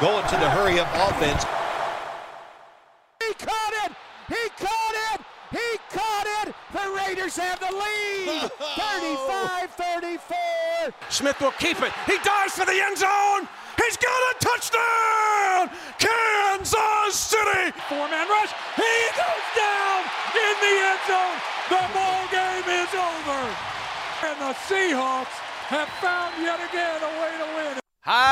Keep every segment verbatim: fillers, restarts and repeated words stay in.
going to the hurry-up offense. He caught it! He caught it! He caught it! The Raiders have the lead! thirty-five thirty-four! Smith will keep it. He dives for the end zone! He's got a touchdown! Kansas City! Four-man rush. He goes down in the end zone. The ball game is over. And the Seahawks have found yet again a way to win.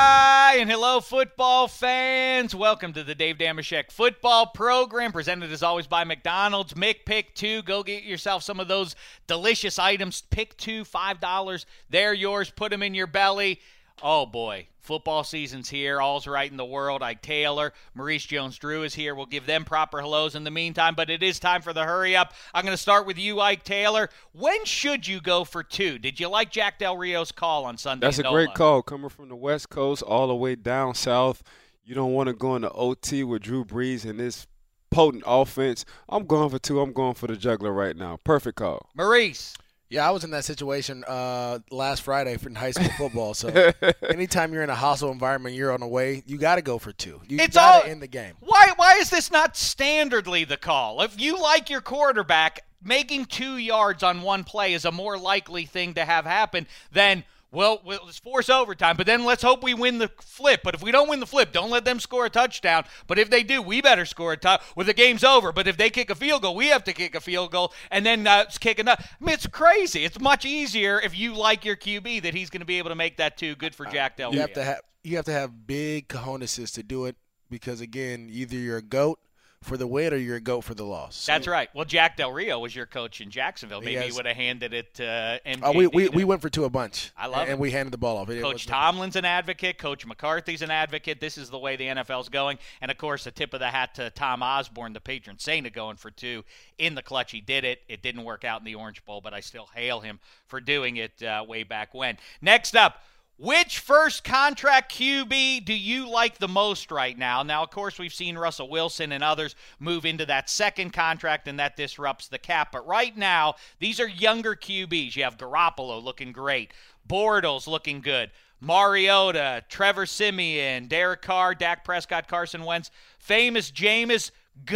Hi and hello, football fans. Welcome to the Dave Dameshek football program, presented as always by McDonald's. Mick Pick two. Go get yourself some of those delicious items. Pick two, five dollars. They're yours. Put them in your belly. Oh, boy. Football season's here. All's right in the world. Ike Taylor, Maurice Jones-Drew is here. We'll give them proper hellos in the meantime, but it is time for the hurry-up. I'm going to start with you, Ike Taylor. When should you go for two? Did you like Jack Del Rio's call on Sunday? That's a Nola? great call. Coming from the West Coast all the way down south, you don't want to go into O T with Drew Brees and this potent offense. I'm going for two. I'm going for the juggler right now. Perfect call. Maurice. Yeah, I was in that situation uh, last Friday for high school football. So anytime you're in a hostile environment, you're on the way, you got to go for two. You it's got all, to end the game. Why, why is this not standardly the call? If you like your quarterback, making two yards on one play is a more likely thing to have happen than – Well, let's force overtime, but then let's hope we win the flip. But if we don't win the flip, don't let them score a touchdown. But if they do, we better score a touchdown. Well, the game's over. But if they kick a field goal, we have to kick a field goal and then uh, kick another. I mean, it's crazy. It's much easier if you like your Q B that he's going to be able to make that too. Good for Jack Del Rio. You have to have you have to have big cojones to do it because, again, either you're a GOAT for the win or you're a GOAT for the loss. That's right. Well, Jack Del Rio was your coach in Jacksonville. Maybe he, he would have handed it to uh, M J. Uh, we, we, we went for two a bunch. I love and, it. And we handed the ball off. It, Coach it Tomlin's an advocate. Coach McCarthy's an advocate. This is the way the N F L's going. And, of course, a tip of the hat to Tom Osborne, the patron saint of going for two. In the clutch, he did it. It didn't work out in the Orange Bowl, but I still hail him for doing it uh, way back when. Next up, which first contract Q B do you like the most right now? Now, of course, we've seen Russell Wilson and others move into that second contract, and that disrupts the cap. But right now, these are younger Q Bs. You have Garoppolo looking great. Bortles looking good. Mariota, Trevor Siemian, Derek Carr, Dak Prescott, Carson Wentz. Famous Jameis.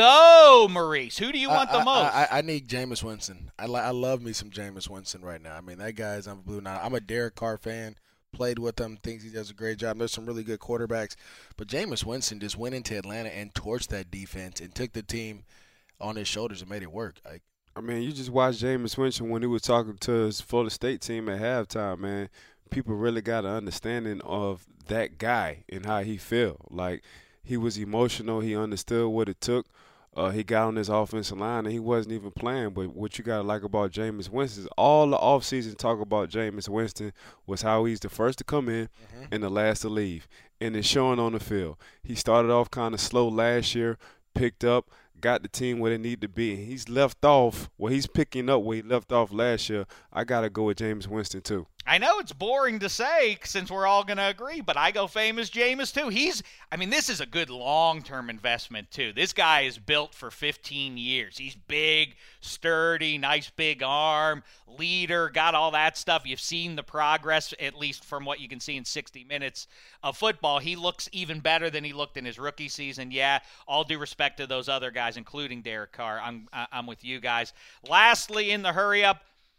Go, Maurice. Who do you want I, the most? I, I, I need Jameis Winston. I, li- I love me some Jameis Winston right now. I mean, that guy's on blue now. I'm a Derek Carr fan. Played with him, thinks he does a great job. There's some really good quarterbacks. But Jameis Winston just went into Atlanta and torched that defense and took the team on his shoulders and made it work. Like, I mean, you just watched Jameis Winston when he was talking to his Florida State team at halftime, man. People really got an understanding of that guy and how he felt. Like, he was emotional. He understood what it took. Uh, he got on his offensive line, and he wasn't even playing. But what you got to like about Jameis Winston is all the offseason talk about Jameis Winston was how he's the first to come in mm-hmm. and the last to leave. And it's showing on the field. He started off kind of slow last year, picked up, got the team where they need to be. And he's left off – well, he's picking up where he left off last year. I got to go with Jameis Winston too. I know it's boring to say since we're all going to agree, but I go famous Jameis too. He's, I mean, this is a good long-term investment too. This guy is built for fifteen years. He's big, sturdy, nice big arm, leader, got all that stuff. You've seen the progress, at least from what you can see in sixty minutes of football. He looks even better than he looked in his rookie season. Yeah, all due respect to those other guys, including Derek Carr. I'm, I'm with you guys. Lastly, in the hurry-up,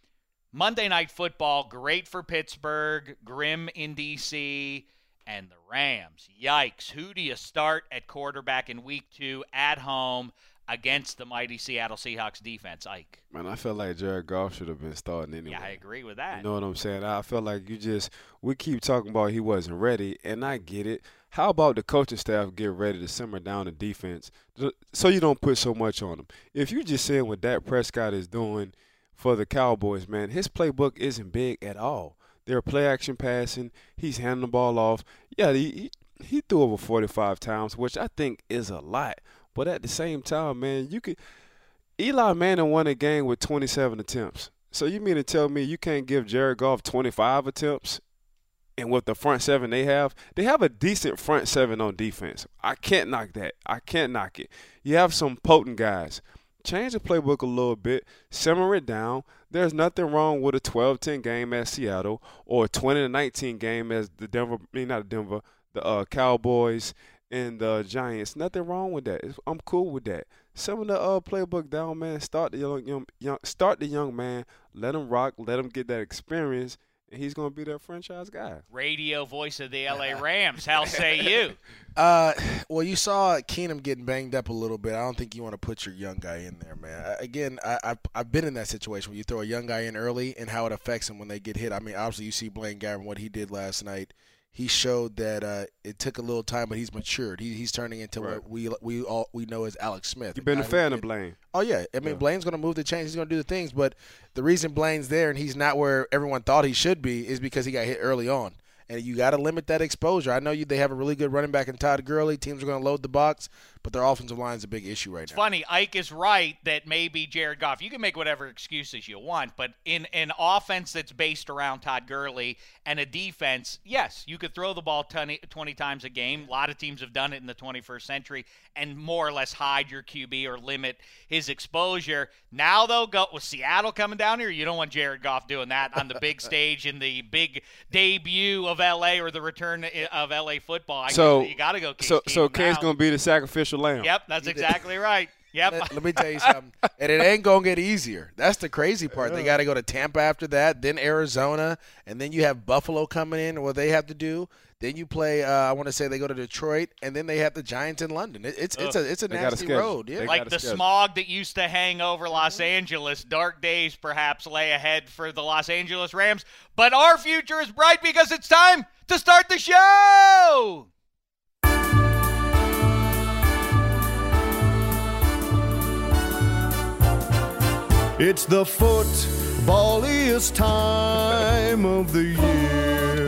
Monday Night Football, great for Pittsburgh, grim in D C, and the Rams. Yikes. Who do you start at quarterback in week two at home against the mighty Seattle Seahawks defense, Ike? Man, I feel like Jared Goff should have been starting anyway. Yeah, I agree with that. You know what I'm saying? I feel like you just – we keep talking about he wasn't ready, and I get it. How about the coaching staff get ready to simmer down the defense so you don't put so much on them? If you're just saying what Dak Prescott is doing – for the Cowboys, man, his playbook isn't big at all. They're play-action passing. He's handing the ball off. Yeah, he, he he threw over forty-five times, which I think is a lot. But at the same time, man, you could – Eli Manning won a game with twenty-seven attempts. So you mean to tell me you can't give Jared Goff twenty-five attempts? And with the front seven they have, they have a decent front seven on defense. I can't knock that. I can't knock it. You have some potent guys. Change the playbook a little bit, simmer it down. There's nothing wrong with a twelve ten game at Seattle or a twenty to nineteen game as the Denver, I mean, not Denver, the uh, Cowboys and the Giants. Nothing wrong with that. It's, I'm cool with that. Some of the uh, playbook down, man. Start the young, young, young, start the young man. Let him rock. Let him get that experience, and he's gonna be that franchise guy. Radio voice of the L A Rams. How say you? Uh, well, you saw Keenum getting banged up a little bit. I don't think you want to put your young guy in there, man. I, again, I, I've, I've been in that situation where you throw a young guy in early and how it affects him when they get hit. I mean, obviously, you see Blaine Gabbert, what he did last night. He showed that uh, it took a little time, but he's matured. He, he's turning into right. what we we all we know as Alex Smith. You've been a fan of Blaine. Oh, yeah. I mean, yeah. Blaine's going to move the chains. He's going to do the things. But the reason Blaine's there and he's not where everyone thought he should be is because he got hit early on. And you got to limit that exposure. I know you. They have a really good running back in Todd Gurley. Teams are going to load the box, but their offensive line is a big issue right it's now. Funny, Ike is right that maybe Jared Goff, you can make whatever excuses you want, but in an offense that's based around Todd Gurley and a defense, yes, you could throw the ball twenty, twenty times a game. A lot of teams have done it in the twenty-first century and more or less hide your Q B or limit his exposure. Now, though, go with Seattle coming down here, you don't want Jared Goff doing that on the big stage in the big debut of L A or the return of L A football. I so guess you got to go Case So, Keenum so Kane's now. going to be the sacrificial lamb. Yep, that's exactly right. Yep. Let, let me tell you something. And it ain't going to get easier. That's the crazy part. They got to go to Tampa after that, then Arizona, and then you have Buffalo coming in, what they have to do. Then you play, uh, I want to say they go to Detroit, and then they have the Giants in London. It, it's it's a it's a They got a nasty schedule. road. Yeah. They Like got a the schedule. smog that used to hang over Los Angeles, dark days perhaps lay ahead for the Los Angeles Rams. But our future is bright because it's time to start the show. It's the footballiest time of the year,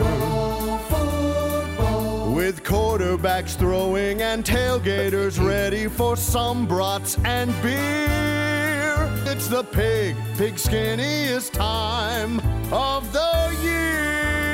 with quarterbacks throwing and tailgaters ready for some brats and beer. It's the pig, pig skinniest time of the year.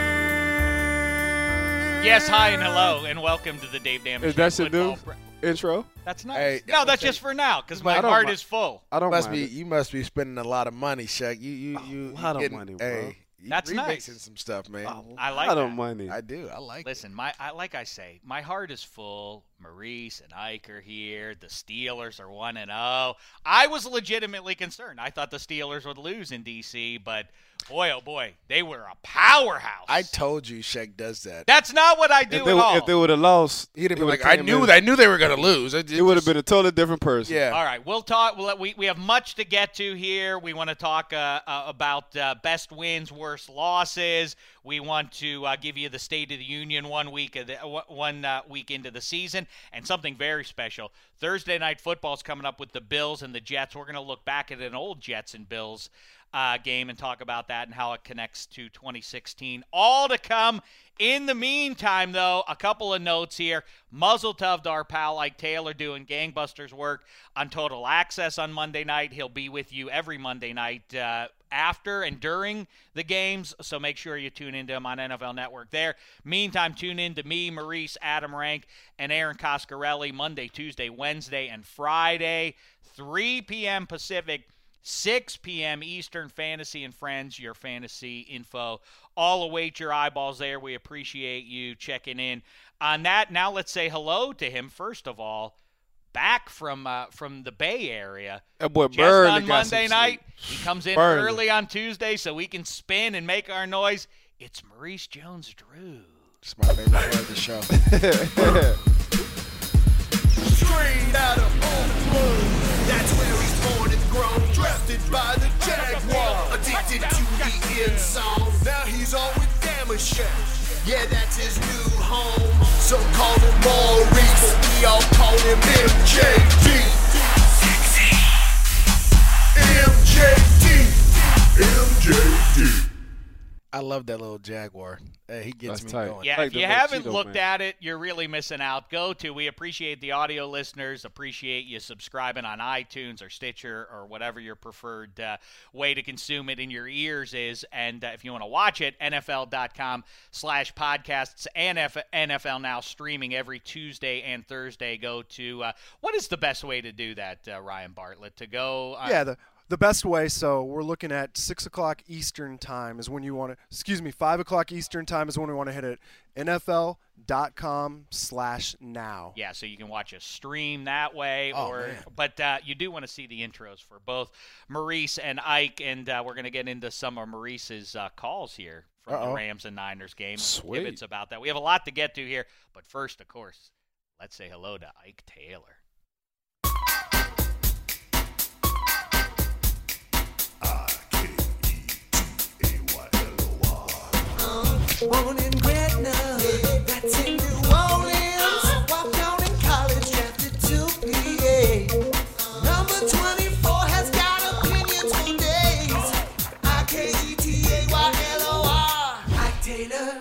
Yes, hi and hello, and welcome to the Dave Damage Is that Show your new football. intro? That's nice. Hey, no, that's okay. just for now because I my don't heart mi- is full. I don't must mind be it. you must be spending a lot of money, Shaq. You you you A lot you of getting, money, bro. Hey, you That's remixing nice. some stuff, man. I like I that. don't money. I do. I like Listen, my I, like I say, my heart is full. Maurice and Ike are here. The Steelers are one and zero. I was legitimately concerned. I thought the Steelers would lose in D C, but boy, oh boy, they were a powerhouse. I told you Shaq does that. That's not what I do If at they, all. if they would have lost, He'd have it been would've like, I came knew in- I knew they were going to lose. It, It would have been a totally different person. Yeah. All right, we'll talk. We'll, we we have much to get to here. We want to talk uh, uh, about uh, best wins, worst losses. We want to uh, give you the State of the Union one week of the, one uh, week into the season, and something very special. Thursday night football is coming up with the Bills and the Jets. We're going to look back at an old Jets and Bills uh, game and talk about that and how it connects to twenty sixteen. All to come. In the meantime, though, a couple of notes here. Muzzle tov to our pal Ike Taylor doing gangbusters work on Total Access on Monday night. He'll be with you every Monday night uh, after and during the games, so make sure you tune into him on N F L Network there. Meantime, tune in to me, Maurice, Adam Rank, and Aaron Coscarelli Monday, Tuesday, Wednesday, and Friday, three p.m. Pacific, six p.m. Eastern. Fantasy and Friends, your fantasy info. All await your eyeballs there. We appreciate you checking in on that. Now let's say hello to him, first of all, back from uh, from the Bay Area. That boy Just Bird on got some Monday sleep. night. He comes in Bird. early on Tuesday so we can spin and make our noise. It's Maurice Jones-Drew. It's my favorite part of the show. Straight out of Oakland, that's where he's born and grown. Drafted by the Jaguars, addicted to the end zone. Now he's on with Damashek, yeah, that's his new home. Some call him Maurice, but we all call him M J D. M J D, M J D. I love that little Jaguar. Hey, he gets That's me tight. going. Yeah, Like if the you little haven't Cheeto looked man. at it, you're really missing out. Go to. We appreciate the audio listeners. Appreciate you subscribing on iTunes or Stitcher or whatever your preferred uh, way to consume it in your ears is. And uh, if you want to watch it, N F L dot com slash podcasts and F- N F L Now streaming every Tuesday and Thursday. Go to, uh, what is the best way to do that, uh, Ryan Bartlett? To go on Yeah, the The best way, so we're looking at six o'clock Eastern time is when you want to, excuse me, five o'clock Eastern time is when we want to hit it. N F L dot com slash now. Yeah, so you can watch a stream that way. Oh, or man. But uh, you do want to see the intros for both Maurice and Ike, and uh, we're going to get into some of Maurice's uh, calls here from Uh-oh. the Rams and Niners game. Sweet. It's about that. We have a lot to get to here, but first, of course, let's say hello to Ike Taylor. Born in Gretna, that's in New Orleans. Walked down in college, drafted to P A. Number twenty-four has got opinions for days. I K E T A Y L O R. Ike Taylor.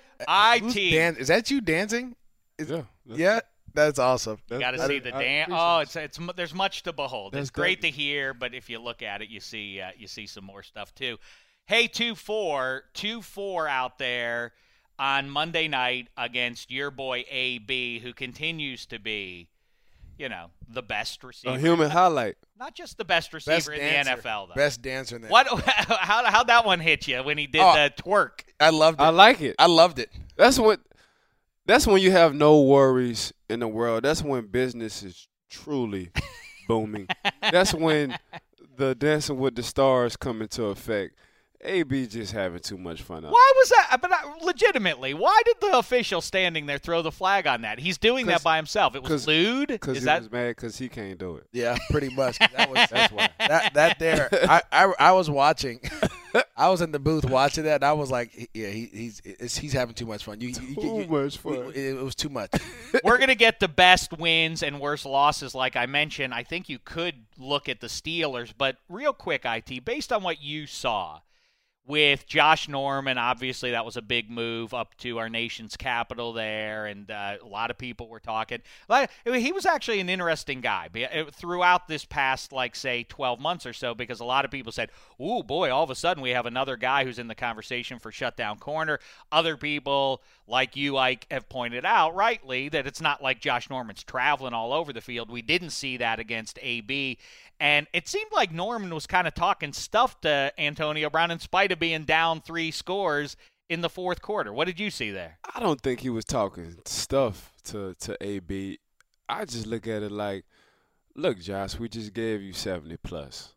I Who's T. dan- is that you dancing? Is, Yeah. that's- yeah, that's awesome. You got to that's- see the I dance. appreciate Oh, it. it's it's mu- there's much to behold. That's It's great good. to hear, but if you look at it, you see uh, you see some more stuff too. Hey, two four, two four out there on Monday night against your boy A B, who continues to be, you know, the best receiver. A human highlight. Not just the best receiver Best in dancer. the N F L, though. Best dancer in the What? How how'd that one hit you when he did Oh. the twerk? I loved it. I like it. I loved it. That's what. That's when you have no worries in the world. That's when business is truly booming. That's when the Dancing with the Stars come into effect. A B just having too much fun out. Why was that? But I, legitimately, why did the official standing there throw the flag on that? He's doing that 'Cause- by himself. It was 'cause- lewd. Because Is he that? was mad because he can't do it. Yeah, pretty much. That was That's why. that that there. I, I I was watching. I was in the booth watching that. And I was like, yeah, he, he's it's, he's having too much fun. You, you, Too you, you, much fun. It, it was too much. We're going to get the best wins and worst losses, like I mentioned. I think you could look at the Steelers, but real quick, I T, based on what you saw with Josh Norman, obviously that was a big move up to our nation's capital there, and uh, a lot of people were talking. Like, he was actually an interesting guy throughout this past, like, say, twelve months or so, because a lot of people said, ooh, boy, all of a sudden we have another guy who's in the conversation for shutdown corner. Other people, like you, Ike, have pointed out, rightly, that it's not like Josh Norman's traveling all over the field. We didn't see that against A B. And it seemed like Norman was kind of talking stuff to Antonio Brown in spite of being down three scores in the fourth quarter. What did you see there? I don't think he was talking stuff to, to A B. I just look at it like, look, Josh, we just gave you seventy plus.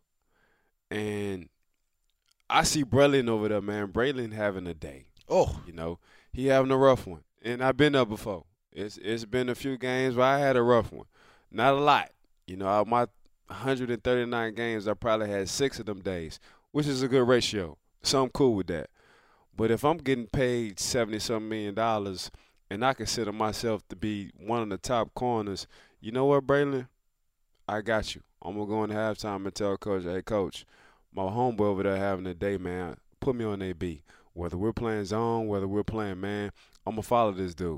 And I see Braylon over there, man. Braylon having a day. Oh, You know, he having a rough one. And I've been there before. It's It's been a few games where I had a rough one. Not a lot. You know, out of my one hundred thirty-nine games, I probably had six of them days, which is a good ratio. So I'm cool with that. But if I'm getting paid seventy-something million dollars and I consider myself to be one of the top corners, you know what, Braylon? I got you. I'm going to go in halftime and tell Coach, hey, Coach, my homeboy over there having a day, man. Put me on A B. Whether we're playing zone, whether we're playing man, I'm going to follow this dude.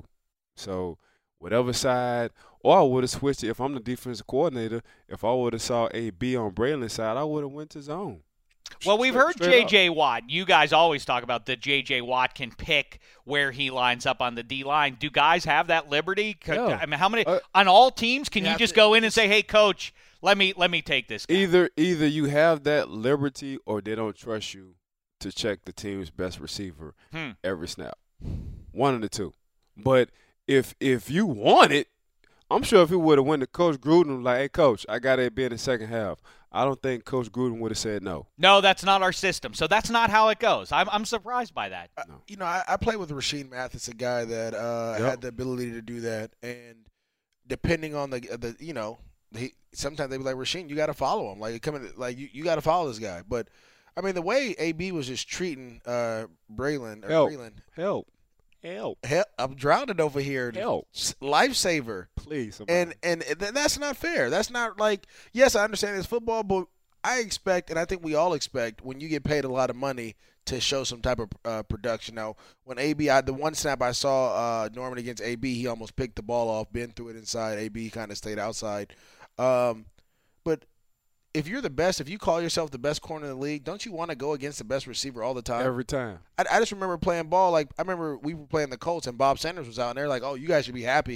So whatever side, or I would have switched it. If I'm the defensive coordinator, if I would have saw A B on Braylon's side, I would have went to zone. Well, we've Straight- heard straight J up. J. Watt. You guys always talk about that J J. Watt can pick where he lines up on the D line. Do guys have that liberty? Could- Yeah. I mean, how many Uh, on all teams can you you have just to- go in and say, "Hey, coach, let me let me take this guy"? Either either you have that liberty or they don't trust you to check the team's best receiver Hmm. every snap. One of the two. But if if you want it, I'm sure if he would have went to Coach Gruden like, hey, Coach, I got to be in the second half, I don't think Coach Gruden would have said no. No, that's not our system. So that's not how it goes. I'm I'm surprised by that. I- you know, I, I played with Rasheed Mathis, a guy that uh, Yep. had the ability to do that, and depending on the the you know, he sometimes they be like, Rasheed, you got to follow him, like coming, like you, you got to follow this guy. But I mean, the way A B was just treating uh, Braylon or Help. Braylon, Help. Help. hell, I'm drowning over here. Help. S- Lifesaver. Please. somebody. And and th- that's not fair. That's not like, yes, I understand it's football, but I expect, and I think we all expect, when you get paid a lot of money to show some type of uh, production. Now, when A B, I, the one snap I saw uh, Norman against A B, he almost picked the ball off, Ben threw it inside. A B kind of stayed outside. Um, but if you're the best, if you call yourself the best corner in the league, don't you want to go against the best receiver all the time? Every time. I, I just remember playing ball. Like I remember we were playing the Colts and Bob Sanders was out, and they're like, "Oh, you guys should be happy.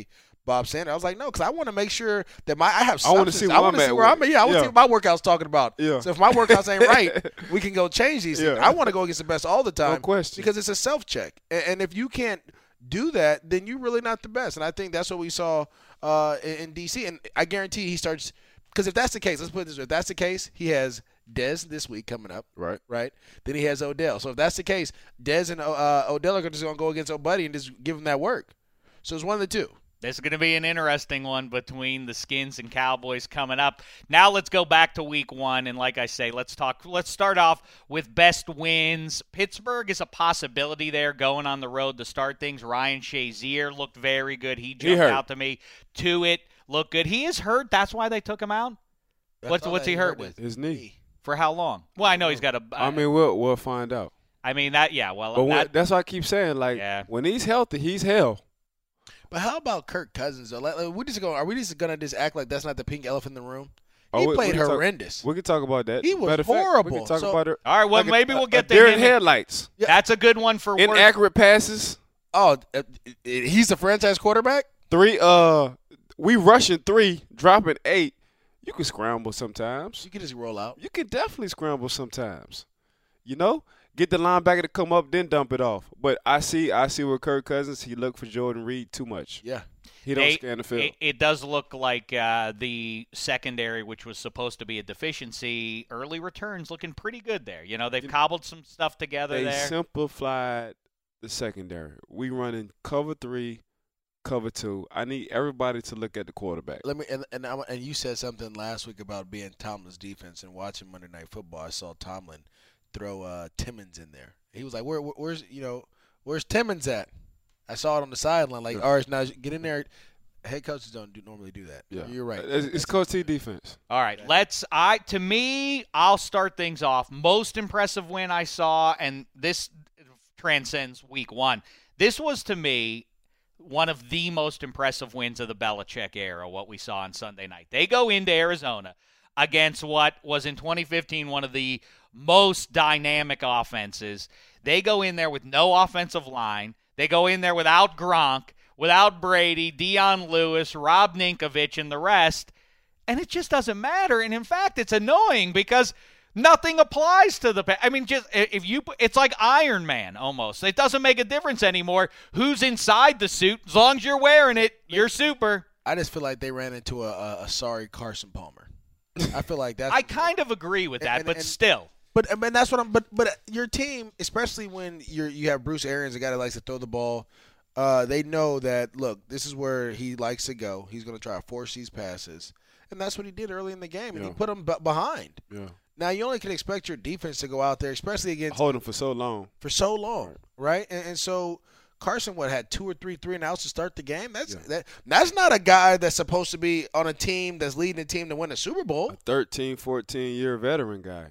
Bob Sanders. I was like, no, because I want to make sure that my I have. I want to see where I want I'm to see at where with I'm at. Yeah, I want to yeah. see what my workout's talking about. Yeah. So if my workouts ain't right, we can go change these things. Yeah. I want to go against the best all the time. No question. Because it's a self check, and, and if you can't do that, then you're really not the best. And I think that's what we saw uh, in, in D C. And I guarantee he starts. Because if that's the case, let's put it this way. If that's the case, he has Dez this week coming up. Right. Right. Then he has Odell. So if that's the case, Dez and uh, Odell are just going to go against O'Buddy and just give him that work. So it's one of the two. This is going to be an interesting one between the Skins and Cowboys coming up. Now let's go back to week one, and like I say, let's talk. Let's start off with best wins. Pittsburgh is a possibility there going on the road to start things. Ryan Shazier looked very good. He jumped hurt. out to me. Tuitt looked good. He is hurt. That's why they took him out? That's What's all what's that he hurt with? His knee. For how long? Well, I know he's got a. I mean, we'll we'll find out. I mean that. Yeah. Well, But when, that, that's why I keep saying, like, Yeah. when he's healthy, he's hell. But how about Kirk Cousins, though? Like, like, we just go, are we just going to just act like that's not the pink elephant in the room? Oh, He we- we played can talk- horrendous. We can talk about that. He was Matter of fact, we horrible. can talk So- about it. all right. Well, like a- maybe we'll get a to deer in him. headlights. That's a good one for work. Inaccurate passes. Oh, uh, he's the franchise quarterback? Three. Uh, we rushing three, dropping eight. You can scramble sometimes. You can just roll out. You can definitely scramble sometimes. You know, get the linebacker to come up, then dump it off. But I see, I see with Kirk Cousins, he looked for Jordan Reed too much. Yeah. He don't They- scan the field. It, it does look like uh, the secondary, which was supposed to be a deficiency, early returns looking pretty good there. You know, they've cobbled some stuff together They there. simplified the secondary. We running cover three, cover two. I need everybody to look at the quarterback. Let me and and, I, and you said something last week about being Tomlin's defense and watching Monday Night Football. I saw Tomlin throw uh, Timmons in there. He was like, "Where, where where's you know, where's Timmons at?" I saw it on the sideline. Like, Yeah. all right, now get in there. Head coaches don't do, normally do that. Yeah, You're right. It's, it's Coach T defense. All right, let's. I to me, I'll start things off. Most impressive win I saw, and this transcends week one. This was to me one of the most impressive wins of the Belichick era. What we saw on Sunday night, they go into Arizona against what was in twenty fifteen one of the most dynamic offenses. They go in there with no offensive line. They go in there without Gronk, without Brady, Dion Lewis, Rob Ninkovich, and the rest, and it just doesn't matter. And in fact, it's annoying because nothing applies to the – I mean, just if you – it's like Iron Man almost. It doesn't make a difference anymore who's inside the suit. As long as you're wearing it, you're super. I just feel like they ran into a, a, a sorry Carson Palmer. I feel like that's. I kind of agree with that, and- but and- still. But I mean, that's what I'm. But but your team, especially when you're you have Bruce Arians, a guy that likes to throw the ball, uh, they know that. Look, this is where he likes to go. He's going to try to force these passes, and that's what he did early in the game, and Yeah. he put them b- behind. Yeah, Now you only can expect your defense to go out there, especially against hold him for so long. for so long, right? And, and so Carson, what had two or three three and outs to start the game. That's Yeah. that. That's not a guy that's supposed to be on a team that's leading a team to win a Super Bowl. A thirteen, fourteen year veteran guy.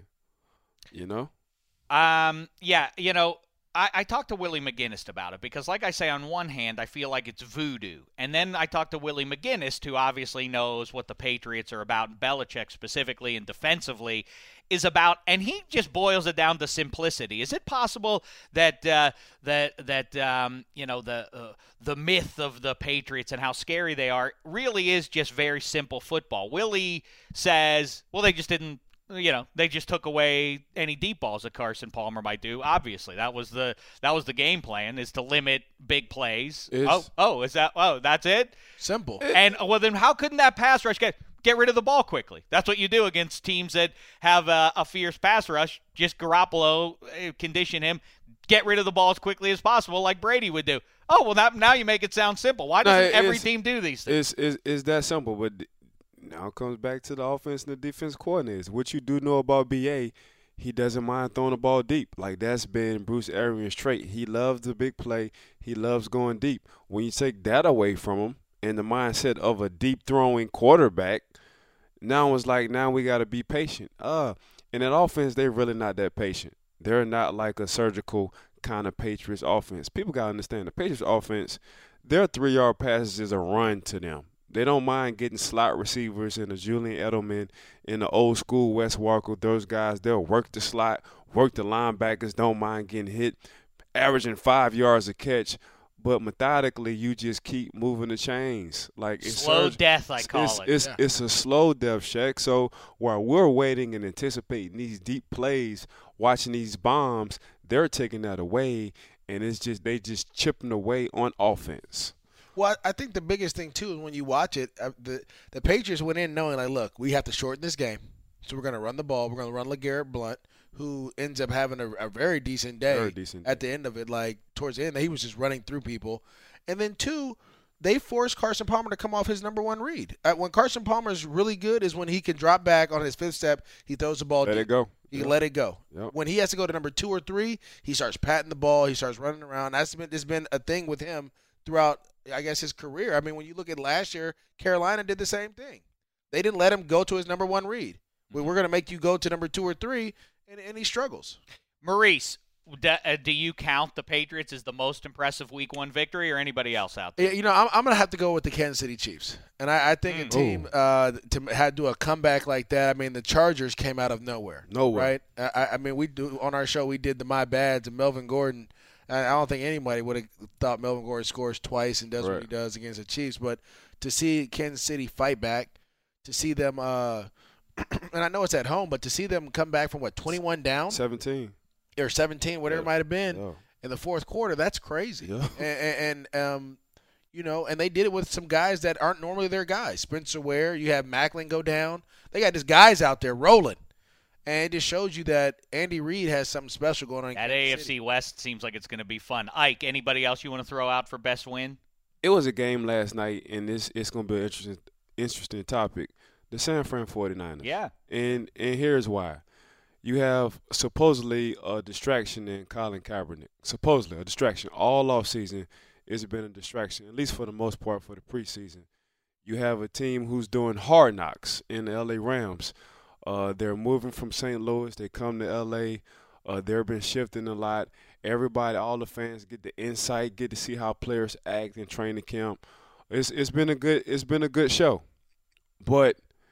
You know. Um, yeah, you know, I, I talked to Willie McGinnis about it because, like I say, on one hand, I feel like it's voodoo. And then I talked to Willie McGinnis, who obviously knows what the Patriots are about, and Belichick specifically and defensively is about, and he just boils it down to simplicity. Is it possible that uh, that that um, you know the uh, the myth of the Patriots and how scary they are really is just very simple football? Willie says, well, they just didn't. You know, they just took away any deep balls that Carson Palmer might do. Obviously, that was the that was the game plan, is to limit big plays. It's- oh, oh, is that? Oh, that's it. Simple. And well, then how couldn't that pass rush get get rid of the ball quickly? That's what you do against teams that have a, a fierce pass rush. Just Garoppolo, uh, condition him, get rid of the ball as quickly as possible, like Brady would do. Oh, well, that, now you make it sound simple. Why No, doesn't it- every it's- team do these things? It's, it's, it's that simple, but now it comes back to the offense and the defense coordinators. What you do know about B A, he doesn't mind throwing the ball deep. Like, that's been Bruce Arians' trait. He loves the big play. He loves going deep. When you take that away from him and the mindset of a deep-throwing quarterback, now it's like, now we got to be patient. Uh, in that offense, they're really not that patient. They're not like a surgical kind of Patriots offense. People got to understand, the Patriots offense, their three-yard passes is a run to them. They don't mind getting slot receivers and a Julian Edelman and the old school Wes Walker. Those guys, they'll work the slot, work the linebackers, don't mind getting hit, averaging five yards a catch. but methodically you just keep moving the chains. Like it's slow surge, death, I call it's, it. It's, yeah. it's a slow death, Shaq. So while we're waiting and anticipating these deep plays, watching these bombs, they're taking that away, and it's just they just chipping away on offense. Well, I think the biggest thing, too, is when you watch it, uh, the, the Patriots went in knowing, like, look, we have to shorten this game. So we're going to run the ball. We're going to run LeGarrette Blount, who ends up having a, a very decent day very decent at day. the end of it. Like, towards the end, he was just running through people. And then, two, they forced Carson Palmer to come off his number one read. Uh, when Carson Palmer is really good is when he can drop back on his fifth step, he throws the ball Let deep. it go. He Yep. let it go. Yep. When he has to go to number two or three, he starts patting the ball. He starts running around. That's been, it's been a thing with him throughout, I guess, his career. I mean, when you look at last year, Carolina did the same thing. They didn't let him go to his number one read. We're going to make you go to number two or three, and, and he struggles. Maurice, do, uh, do you count the Patriots as the most impressive Week One victory, or anybody else out there? Yeah, you know, I'm, I'm going to have to go with the Kansas City Chiefs, and I, I think Mm. a team uh, to have do a comeback like that. I mean, the Chargers came out of nowhere. Nowhere. Right? I, I mean, we do on our show we did the my bads and Melvin Gordon. I don't think anybody would have thought Melvin Gordon scores twice and does right. what he does against the Chiefs. But to see Kansas City fight back, to see them, uh, and I know it's at home, but to see them come back from, what, twenty-one down? seventeen. Or seventeen, whatever Yeah. it might have been, Yeah. in the fourth quarter, that's crazy. Yeah. And, and, um, you know, and they did it with some guys that aren't normally their guys. Spencer Ware, you have Macklin go down. They got just guys out there rolling. And it just shows you that Andy Reid has something special going on in That Kansas A F C City. West seems like it's going to be fun. Ike, anybody else you want to throw out for best win? It was a game last night, and this it's going to be an interesting, interesting topic. The San Fran forty-niners. Yeah. And and here's why. You have supposedly a distraction in Colin Kaepernick. Supposedly a distraction. All offseason, it's been a distraction, at least for the most part for the preseason. You have a team who's doing hard knocks in the L A Rams. Uh, they're moving from Saint Louis. They come to L A. Uh, they've been shifting a lot. Everybody, all the fans get the insight, get to see how players act in training camp. It's it's been a good it's been a good show, but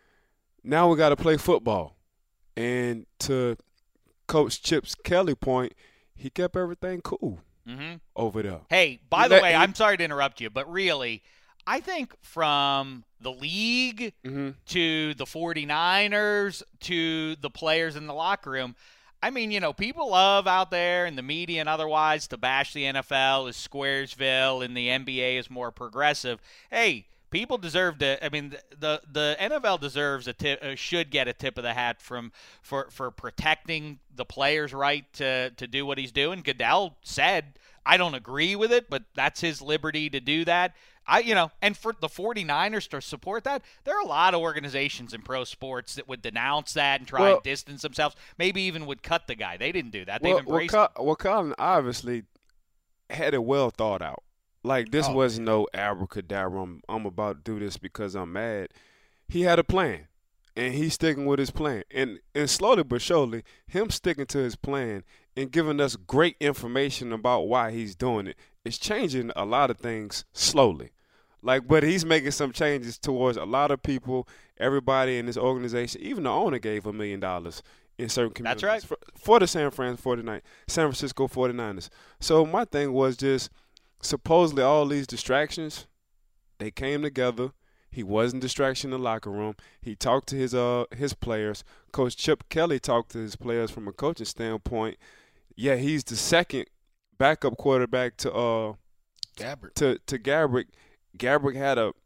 now we got to play football. And to Coach Chip Kelly's point, he kept everything cool Mm-hmm. over there. Hey, by He the let- way, he- I'm sorry to interrupt you, but really, I think from the league Mm-hmm. to the forty-niners to the players in the locker room, I mean, you know, people love out there in the media and otherwise to bash the N F L as Squaresville and the N B A is more progressive. Hey, people deserve to. I mean, the the N F L deserves a tip, uh, should get a tip of the hat from for for protecting the player's right to to do what he's doing. Goodell said, I don't agree with it, but that's his liberty to do that. I, you know, and for the forty-niners to support that, there are a lot of organizations in pro sports that would denounce that and try Well- and distance themselves. Maybe even would cut the guy. They didn't do that. They've Well, well, embraced Col- well, Colin obviously had it well thought out. Like, this Oh. wasn't no abracadabra, I'm, I'm about to do this because I'm mad. He had a plan, and he's sticking with his plan. And, and slowly but surely, him sticking to his plan and giving us great information about why he's doing it is changing a lot of things slowly. Like, but he's making some changes towards a lot of people, everybody in this organization. Even the owner gave a million dollars in certain communities. That's right. For, for the San Fran forty-nine, San Francisco forty-niners. So my thing was just supposedly all these distractions, they came together. He wasn't distraction in the locker room. He talked to his uh his players. Coach Chip Kelly talked to his players from a coaching standpoint. Yeah, he's the second backup quarterback to uh Gabbert. to to Gabrick. Gabrick had a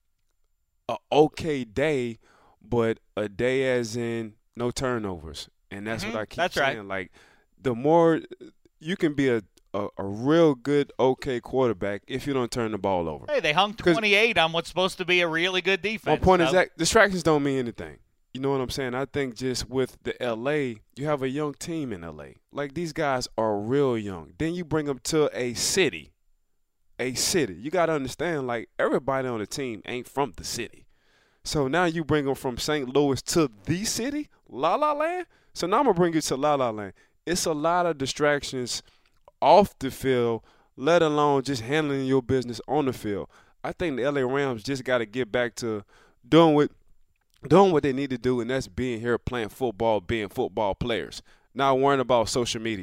a okay day, but a day as in no turnovers, and that's Mhm. what I keep That's right. saying. Like, the more you can be a, a a real good okay quarterback if you don't turn the ball over. Hey, they hung 'Cause- twenty-eight on what's supposed to be a really good My defense. point is so- that distractions don't mean anything. You know what I'm saying? I think just with the L A, you have a young team in L A. Like, these guys are real young. Then you bring them to a city. A city. You got to understand, like, everybody on the team ain't from the city. So now you bring them from Saint Louis to the city, La La Land. So now I'm going to bring you to La La Land. It's a lot of distractions off the field, let alone just handling your business on the field. I think the L A Rams just got to get back to doing what doing what they need to do, and that's being here, playing football, being football players, not worrying about social media.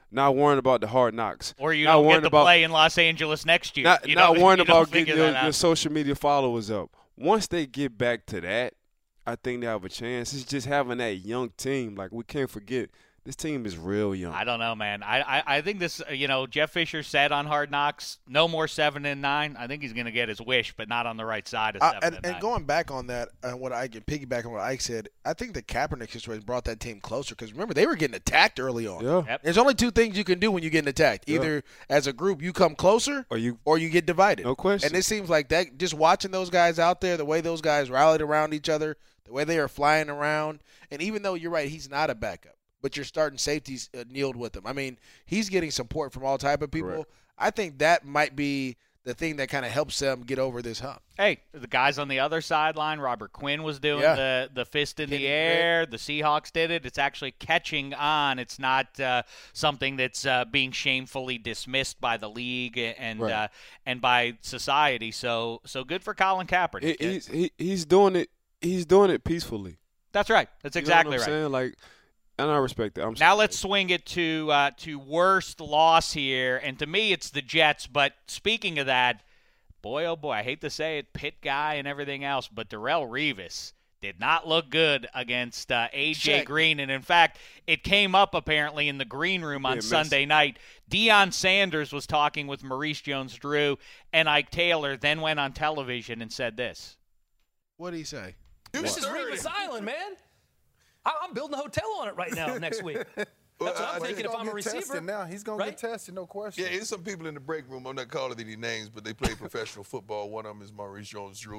not worrying about the hard knocks. Or you not don't worrying get to about, play in Los Angeles next year. Not, you not worrying you about figure getting your, that out. your social media followers up. Once they get back to that, I think they have a chance. It's just having that young team. Like, we can't forget, this team is real young. I don't know, man. I, I, I think this, you know, Jeff Fisher said on Hard Knocks, no more seven and nine. I think he's going to get his wish, but not on the right side of I, seven and, and, and nine. going back on that, uh, what I can piggyback on what Ike said, I think the Kaepernick situation brought that team closer because remember they were getting attacked early on. Yeah. Yep. There's only two things you can do when you're getting attacked: Yeah. either as a group you come closer, Or you, or you get divided. no question. And it seems like that. Just watching those guys out there, the way those guys rallied around each other, the way they are flying around, and even though you're right, he's not a backup, but your starting safety's uh, kneeled with him. I mean, he's getting support from all type of people. Correct. I think that might be the thing that kind of helps them get over this hump. Hey, the guys on the other sideline, Robert Quinn was doing Yeah. the, the fist in Kenny the air. The Seahawks did it. It's actually catching on. It's not uh, something that's uh, being shamefully dismissed by the league and Right. uh, and by society. So so good for Colin Kaepernick. He- he's, he, he's doing it. He's doing it peacefully. That's right. That's You know exactly what I'm right. saying? Like, and I respect that. I'm Now sorry. let's swing it to uh, to worst loss here, and to me it's the Jets. But speaking of that, boy oh boy, I hate to say it, Pitt guy and everything else, but Darrelle Revis did not look good against uh, A J Check. Green, and in fact, it came up apparently in the green room on Yeah, miss. Sunday night. Deion Sanders was talking with Maurice Jones-Drew, and Ike Taylor then went on television and said this. What did he say? This is Revis Island, man. I- I'm building a hotel on it right now next week. That's what I'm Well, thinking he's if gonna I'm a get receiver. tested now. He's going right? to get tested, no question. Yeah, there's some people in the break room. I'm not calling any names, but they play professional football. One of them is Maurice Jones-Drew.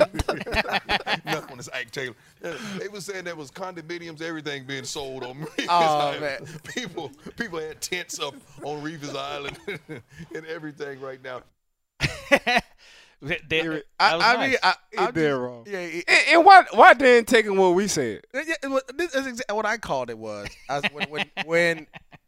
Another one is Ike Taylor. Yeah, they were saying there was condominiums, everything being sold on Revis Oh, Island. man. People, people had tents up on Revis Island and everything right now. They- they- that I, was I nice. mean, I, He I'm did just- wrong. Yeah, it- And, and why why they ain't taking what we said? Yeah, it was- this is exa- what I called it was I was when, when when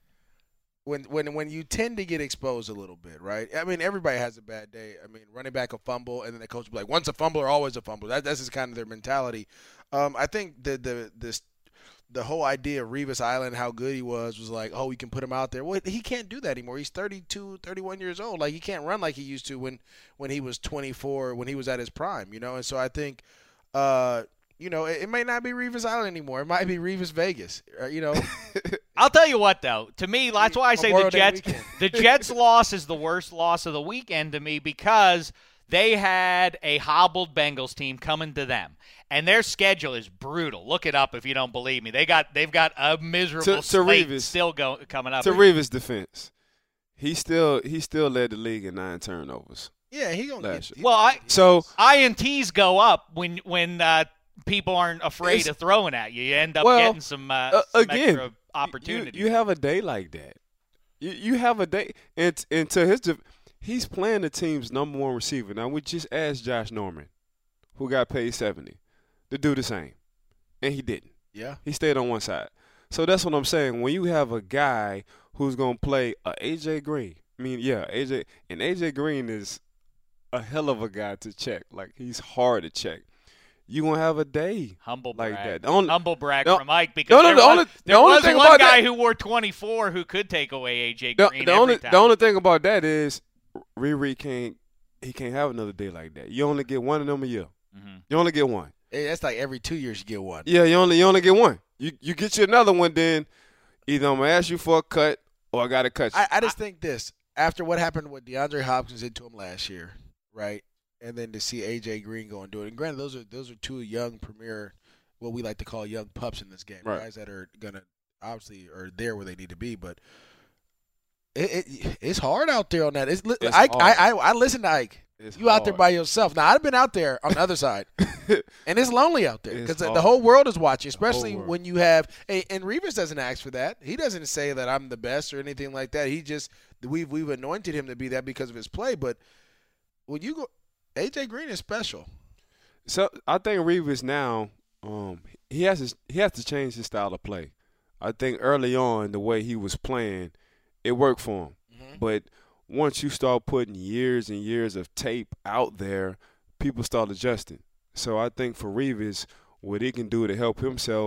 when when when you tend to get exposed a little bit, right? I mean, everybody has a bad day. I mean, running back a fumble, and then the coach will be like, "Once a fumbler, always a fumbler." That, that's just kind of their mentality. Um, I think the the this the whole idea of Revis Island, how good he was, was like, oh, we can put him out there. Well, he can't do that anymore. He's thirty-two, thirty-one years old. Like, he can't run like he used to when, when he was twenty-four, when he was at his prime, you know? And so I think, uh, you know, it, it may not be Revis Island anymore. It might be Revis Vegas, uh, you know? I'll tell you what, though. To me, that's why I say the Memorial Day Jets. weekend. The Jets' loss is the worst loss of the weekend to me because they had a hobbled Bengals team coming to them, and their schedule is brutal. Look it up if you don't believe me. They got they've got a miserable To- to slate Revis. still go, coming up. To Revis' defense, he still he still led the league in nine turnovers Yeah, he gonna last get. year. well, I, So I N Ts go up when when uh, people aren't afraid It's- of throwing at you. You end up Well, getting some, uh, uh, some again, extra you, opportunities. you have a day like that. You you have a day, and and to his def- he's playing the team's number one receiver. Now we just asked Josh Norman, who got paid seventy, to do the same, and he didn't. Yeah. He stayed on one side. So that's what I'm saying. When you have a guy who's gonna play a AJ Green, I mean, yeah, A J, and A J Green is a hell of a guy to check. Like, he's hard to check. You gonna have a day Humble like brag. that. The only- Humble brag no, from Mike because no, no, there, the was, only- the there only was thing one about guy that- who wore twenty-four who could take away A J The, Green the every only time. the only thing about that is Riri can't he can't have another day like that. You only get one of them a year. Mhm. You only get one. Hey, that's like every two years you get one. Yeah, you only you only get one. You you get you another one, then either I'm gonna ask you for a cut or I gotta cut you. I, I just think this after what happened with DeAndre Hopkins did to him last year, right? And then to see A J Green go and do it. And granted, those are those are two young premier, what we like to call young pups in this game, Right. guys that are gonna obviously are there where they need to be. But it, it it's hard out there on that. It's, li- It's Ike, I, hard. I I listen to Ike. It's You out there hard. by yourself. Now I've been out there on the other side, and it's lonely out there It's because the, the hard. whole world is watching. whole Especially world. when you have, and and Revis doesn't ask for that. He doesn't say that I'm the best or anything like that. He just we've we've anointed him to be that because of his play. But when you go, A J Green is special. So I think Reeves now, um, he has his, he has to change his style of play. I think early on the way he was playing, it worked for him. Mm-hmm. But once you start putting years and years of tape out there, people start adjusting. So I think for Reeves, what he can do to help himself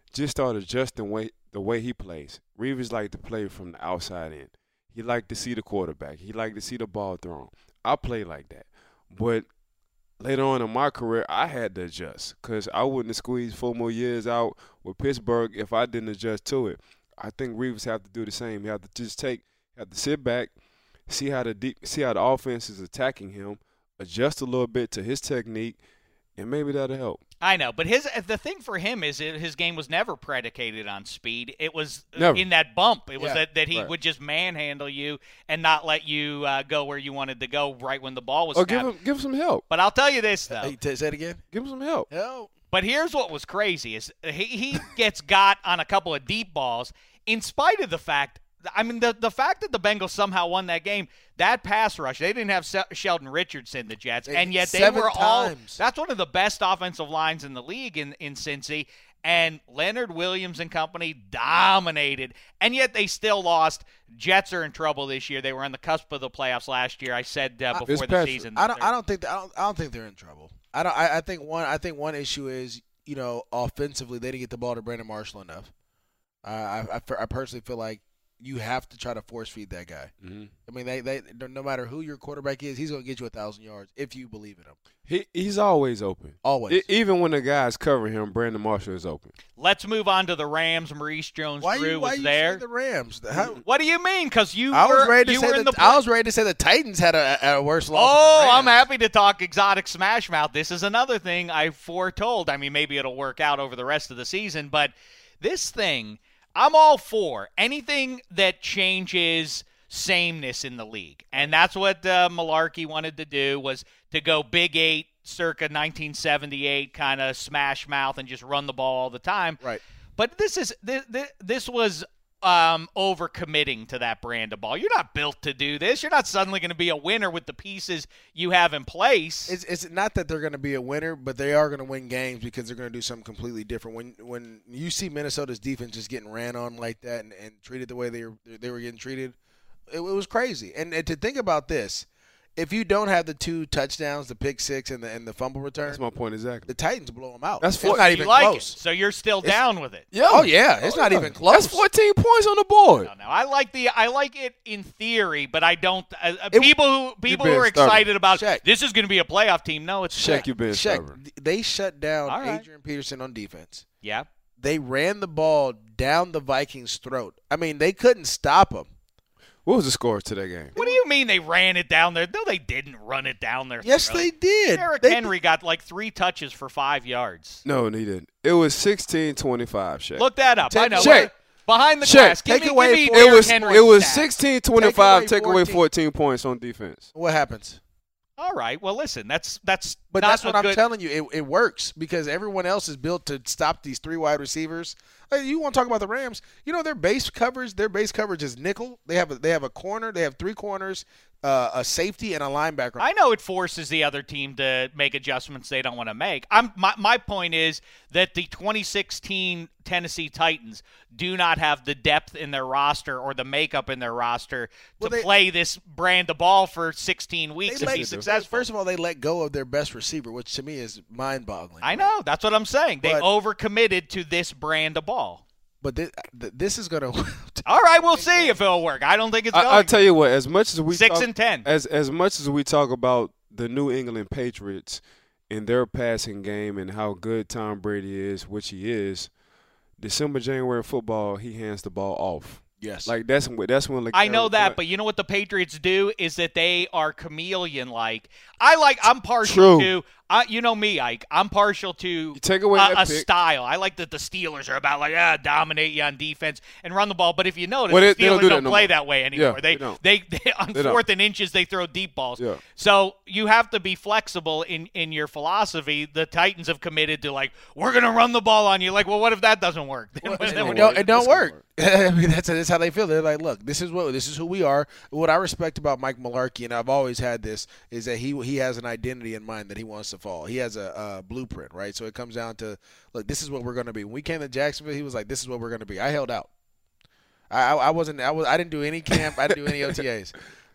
just start adjusting way, the way he plays. Reeves like to play from the outside in. He like to see the quarterback. He like to see the ball thrown. I play like that. But later on in my career, I had to adjust because I wouldn't have squeezed four more years out with Pittsburgh if I didn't adjust to it. I think Reeves have to do the same. He have to just take, have to sit back, see how the deep, see how the offense is attacking him, adjust a little bit to his technique, and maybe that'll help. I know, but his the thing for him is it, his game was never predicated on speed. It was Never. in that bump. It was Yeah, that, that he right. would just manhandle you and not let you uh, go where you wanted to go right when the ball was Or snapped. give him, give him some help. But I'll tell you this, though. Hey, t- say it again. Give him some help. Help. But here's what was crazy is he, he gets got on a couple of deep balls in spite of the fact I mean, the, the fact that the Bengals somehow won that game, that pass rush, they didn't have Se- Sheldon Richardson, the Jets, and yet they Seven were all times. – that's one of the best offensive lines in the league in, in Cincy, and Leonard Williams and company dominated, and yet they still lost. Jets are in trouble this year. They were on the cusp of the playoffs last year. I said uh, before the Fitzpatrick. season. I don't. I don't think. I don't. I don't think they're in trouble. I don't. I, I think one. I think one issue is, you know, offensively they didn't get the ball to Brandon Marshall enough. Uh, I, I. I personally feel like you have to try to force feed that guy. Mm-hmm. I mean, they. They. No matter who your quarterback is, he's going to get you a thousand yards if you believe in him. He he's always open. Always. E- even when the guys covering him, Brandon Marshall is open. Let's move on to the Rams. Maurice Why Jones-Drew you? Why was you there. say the Rams? How, What do you mean? Because you I was were, ready to you say were the, in the I was ready to say the Titans had a, a worse loss. Oh, than the I'm Rams. happy to talk exotic smash mouth. This is another thing I foretold. I mean, maybe it'll work out over the rest of the season, but this thing, I'm all for anything that changes sameness in the league, and that's what uh, Malarkey wanted to do, was to go Big Eight circa nineteen seventy-eight kind of smash mouth and just run the ball all the time. Right. But this is this, this was um, overcommitting to that brand of ball. You're not built to do this. You're not suddenly going to be a winner with the pieces you have in place. It's, it's not that they're going to be a winner, but they are going to win games because they're going to do something completely different. When when you see Minnesota's defense just getting ran on like that and, and treated the way they were they were getting treated, it, it was crazy. And, and to think about this, if you don't have the two touchdowns, the pick six and the and the fumble return, That's my point exactly. the Titans blow them out. That's it's four- not you even like close. it, so you're still It's- down with it. Yeah. Oh yeah, it's not yeah. even close. That's fourteen points on the board. No, no, I like the I like it in theory, but I don't. Uh, uh, It- people who people who been are stubborn. excited about Shaq. this is going to be a playoff team. No, it's Shaq, you've been Shaq, stubborn. they shut down All right. Adrian Peterson on defense. Yeah. They ran the ball down the Vikings' throat. I mean, they couldn't stop them. What was the score to that game? What do you mean they ran it down there? No, they didn't run it down there. Yes, they did. Derrick They- Henry got like three touches for five yards. No, he didn't. It was sixteen twenty-five, Shaq. Look that up. I Take know. away- Behind the Shaq, glass. Give take me, away give me four- it Derrick was Henry's it was stats. sixteen twenty-five. away Take away fourteen. fourteen points on defense. What happens? All right. Well, listen. That's that's. But not that's what a I'm good, telling you. It, it works because everyone else is built to stop these three wide receivers. Hey, you want to talk about the Rams? You know their base coverage. Their base coverage is nickel. They have a, they have a corner. They have three corners, uh, a safety, and a linebacker. I know it forces the other team to make adjustments they don't want to make. I'm my my point is that the twenty sixteen Tennessee Titans do not have the depth in their roster or the makeup in their roster to Well, they- play this brand of ball for sixteen They weeks and let- be successful. First of all, they let go of their best receiver, which to me is mind-boggling. I know. That's what I'm saying. They But- overcommitted to this brand of ball. But this, this is going to All right, we'll see if it'll work. I don't think it's going. I, I'll tell you what. As much as we Six talk, and ten. as as much as we talk about the New England Patriots and their passing game and how good Tom Brady is, which he is, December, January football, he hands the ball off. yes. Like that's when that's when. I know that, but you know what the Patriots do is that they are chameleon-like. I like. I'm partial True. to. I, you know me, Ike. I'm partial to You take away a, that a pick. style. I like that the Steelers are about like ah dominate you on defense and run the ball. But if you notice, Well, they- the they don't Steelers do don't, that no play more. that way anymore. Yeah, they, they don't. they they on They don't. fourth and inches they throw deep balls. Yeah. So you have to be flexible in in your philosophy. The Titans have committed to like we're gonna run the ball on you. Like, well, what if that doesn't work? Then Well, what- it, then it what- don't, it don't It's gonna work. I mean, that's that's how they feel. They're like, look, this is what this is who we are. What I respect about Mike Mularkey, and I've always had this, is that he he has an identity in mind that he wants to follow. He has a, a blueprint, right? So it comes down to, look, this is what we're going to be. When we came to Jacksonville, he was like, this is what we're going to be. I held out. I, I I wasn't I was I didn't do any camp. I didn't do any O T As.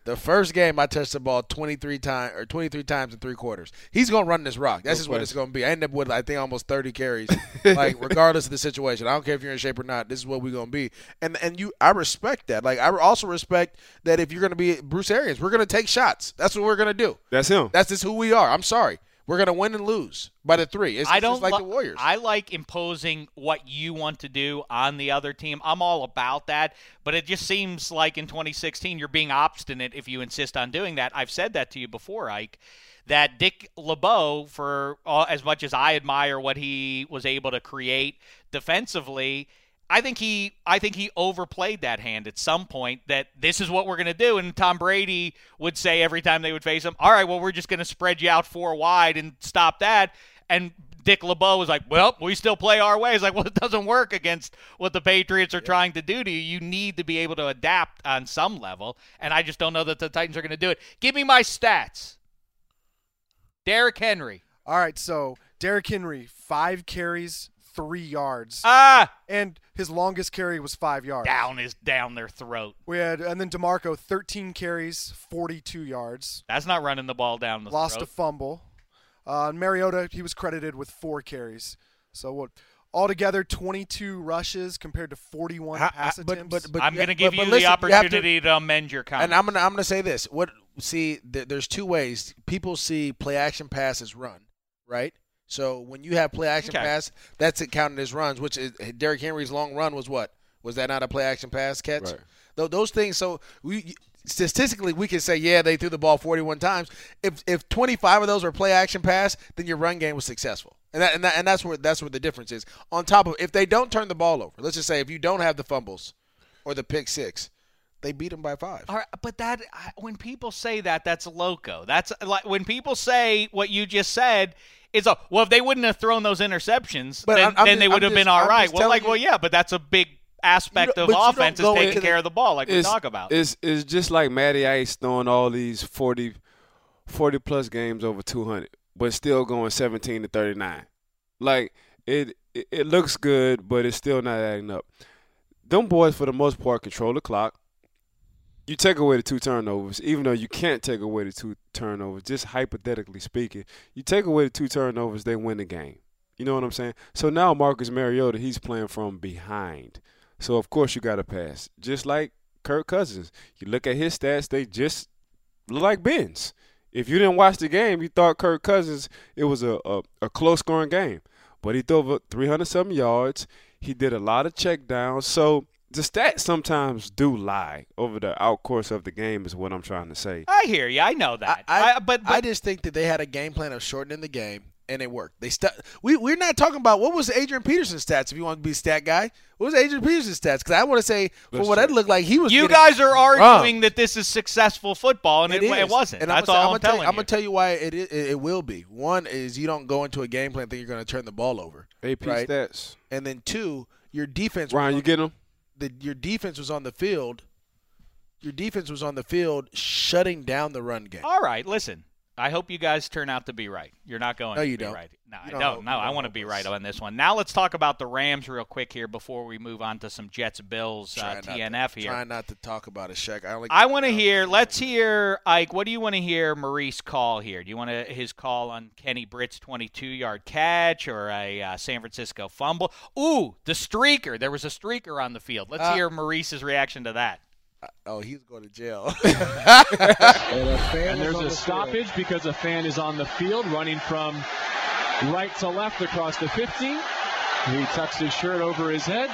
The first game I touched the ball twenty-three times or twenty-three times in three quarters. He's gonna run this rock. That's No just what it's question. gonna be. I end up with I think almost thirty carries, like regardless of the situation. I don't care if you're in shape or not. This is what we're gonna be. And and you, I respect that. Like I also respect that if you're gonna be Bruce Arians, we're gonna take shots. That's what we're gonna do. That's him. That's just who we are. I'm sorry. We're gonna win and lose by the three. It's, I it's don't just like li- the Warriors. I like imposing what you want to do on the other team. I'm all about that, but it just seems like in twenty sixteen you're being obstinate if you insist on doing that. I've said that to you before, Ike, that Dick LeBeau, for all, as much as I admire what he was able to create defensively, I think he I think he overplayed that hand at some point, that this is what we're going to do. And Tom Brady would say every time they would face him, all right, well, we're just going to spread you out four wide and stop that. And Dick LeBeau was like, well, we still play our way. It's like, well, it doesn't work against what the Patriots are yeah. trying to do to you. You need to be able to adapt on some level. And I just don't know that the Titans are going to do it. Give me my stats. Derrick Henry. All right, so Derrick Henry, five carries, three yards. Ah! And his longest carry was five yards. Down is down their throat. We had, and then DeMarco, thirteen carries, forty-two yards. That's not running the ball down the Lost throat. Lost a fumble. Uh, Mariota, he was credited with four carries. So what? Altogether, twenty-two rushes compared to forty-one I, pass I, but, attempts. But, but, I'm going to give but, you but the listen, opportunity you to, to amend your comment. And I'm going to I'm going to say this. What see, th- there's two ways. People see play action pass as run, right? So when you have play action okay. pass, that's it counted as runs. Which is Derrick Henry's long run was what? Was that not a play action pass catch? Right. Th- those things. So we statistically we can say yeah they threw the ball forty-one times. If if twenty-five of those were play action pass, then your run game was successful. And that, and that and that's where that's where the difference is. On top of if they don't turn the ball over, let's just say if you don't have the fumbles or the pick six, they beat them by five. All right, but that when people say that, that's loco. That's like when people say what you just said. It's a well, if they wouldn't have thrown those interceptions, but then, I'm, I'm then they just, would have I'm been just, all I'm right. Well, like, you, well, yeah, but that's a big aspect of offense is taking care of the ball, like we talk about. It's it's just like Matty Ice throwing all these forty, forty plus games over two hundred, but still going seventeen to thirty-nine. Like it, it, it looks good, but it's still not adding up. Them boys, for the most part, control the clock. You take away the two turnovers, even though you can't take away the two turnovers, just hypothetically speaking. You take away the two turnovers, they win the game. You know what I'm saying? So now Marcus Mariota, he's playing from behind. So, of course, you got to pass. Just like Kirk Cousins. You look at his stats, they just look like Ben's. If you didn't watch the game, you thought Kirk Cousins, it was a, a, a close-scoring game. But he threw over three hundred something yards. He did a lot of check downs. So, the stats sometimes do lie over the out course of the game is what I'm trying to say. I hear you. I know that. I, I, I, but, but I just think that they had a game plan of shortening the game, and it worked. They st- we, we're not talking about what was Adrian Peterson's stats if you want to be a stat guy. What was Adrian Peterson's stats? Because I want to say, for Let's what check. that looked like, he was You getting, guys are arguing wrong. that this is successful football, and it, it, it wasn't. And That's I'm all gonna I'm tell telling you. you. I'm going to tell you why it, it it will be. One is you don't go into a game plan thinking you're going to turn the ball over. A P right? stats. And then two, your defense. Ryan, you get them? The, your defense was on the field. Your defense was on the field shutting down the run game. All right, listen. I hope you guys turn out to be right. You're not going No, to you be don't. right. No, You I don't don't. hope- No, you I don't want to hope be us. right on this one. Now let's talk about the Rams real quick here before we move on to some Jets-Bills uh, Trying not T N F to, here. Trying not to talk about it, Shaq. I, only I want to hear. Let's hear, Ike. What do you want to hear Maurice call here? Do you want to, his call on Kenny Britt's twenty-two yard catch or a uh, San Francisco fumble? Ooh, the streaker. There was a streaker on the field. Let's Uh, hear Maurice's reaction to that. Oh, he's going to jail. And there's a stoppage because a fan is on the field running from right to left across the fifty. He tucks his shirt over his head.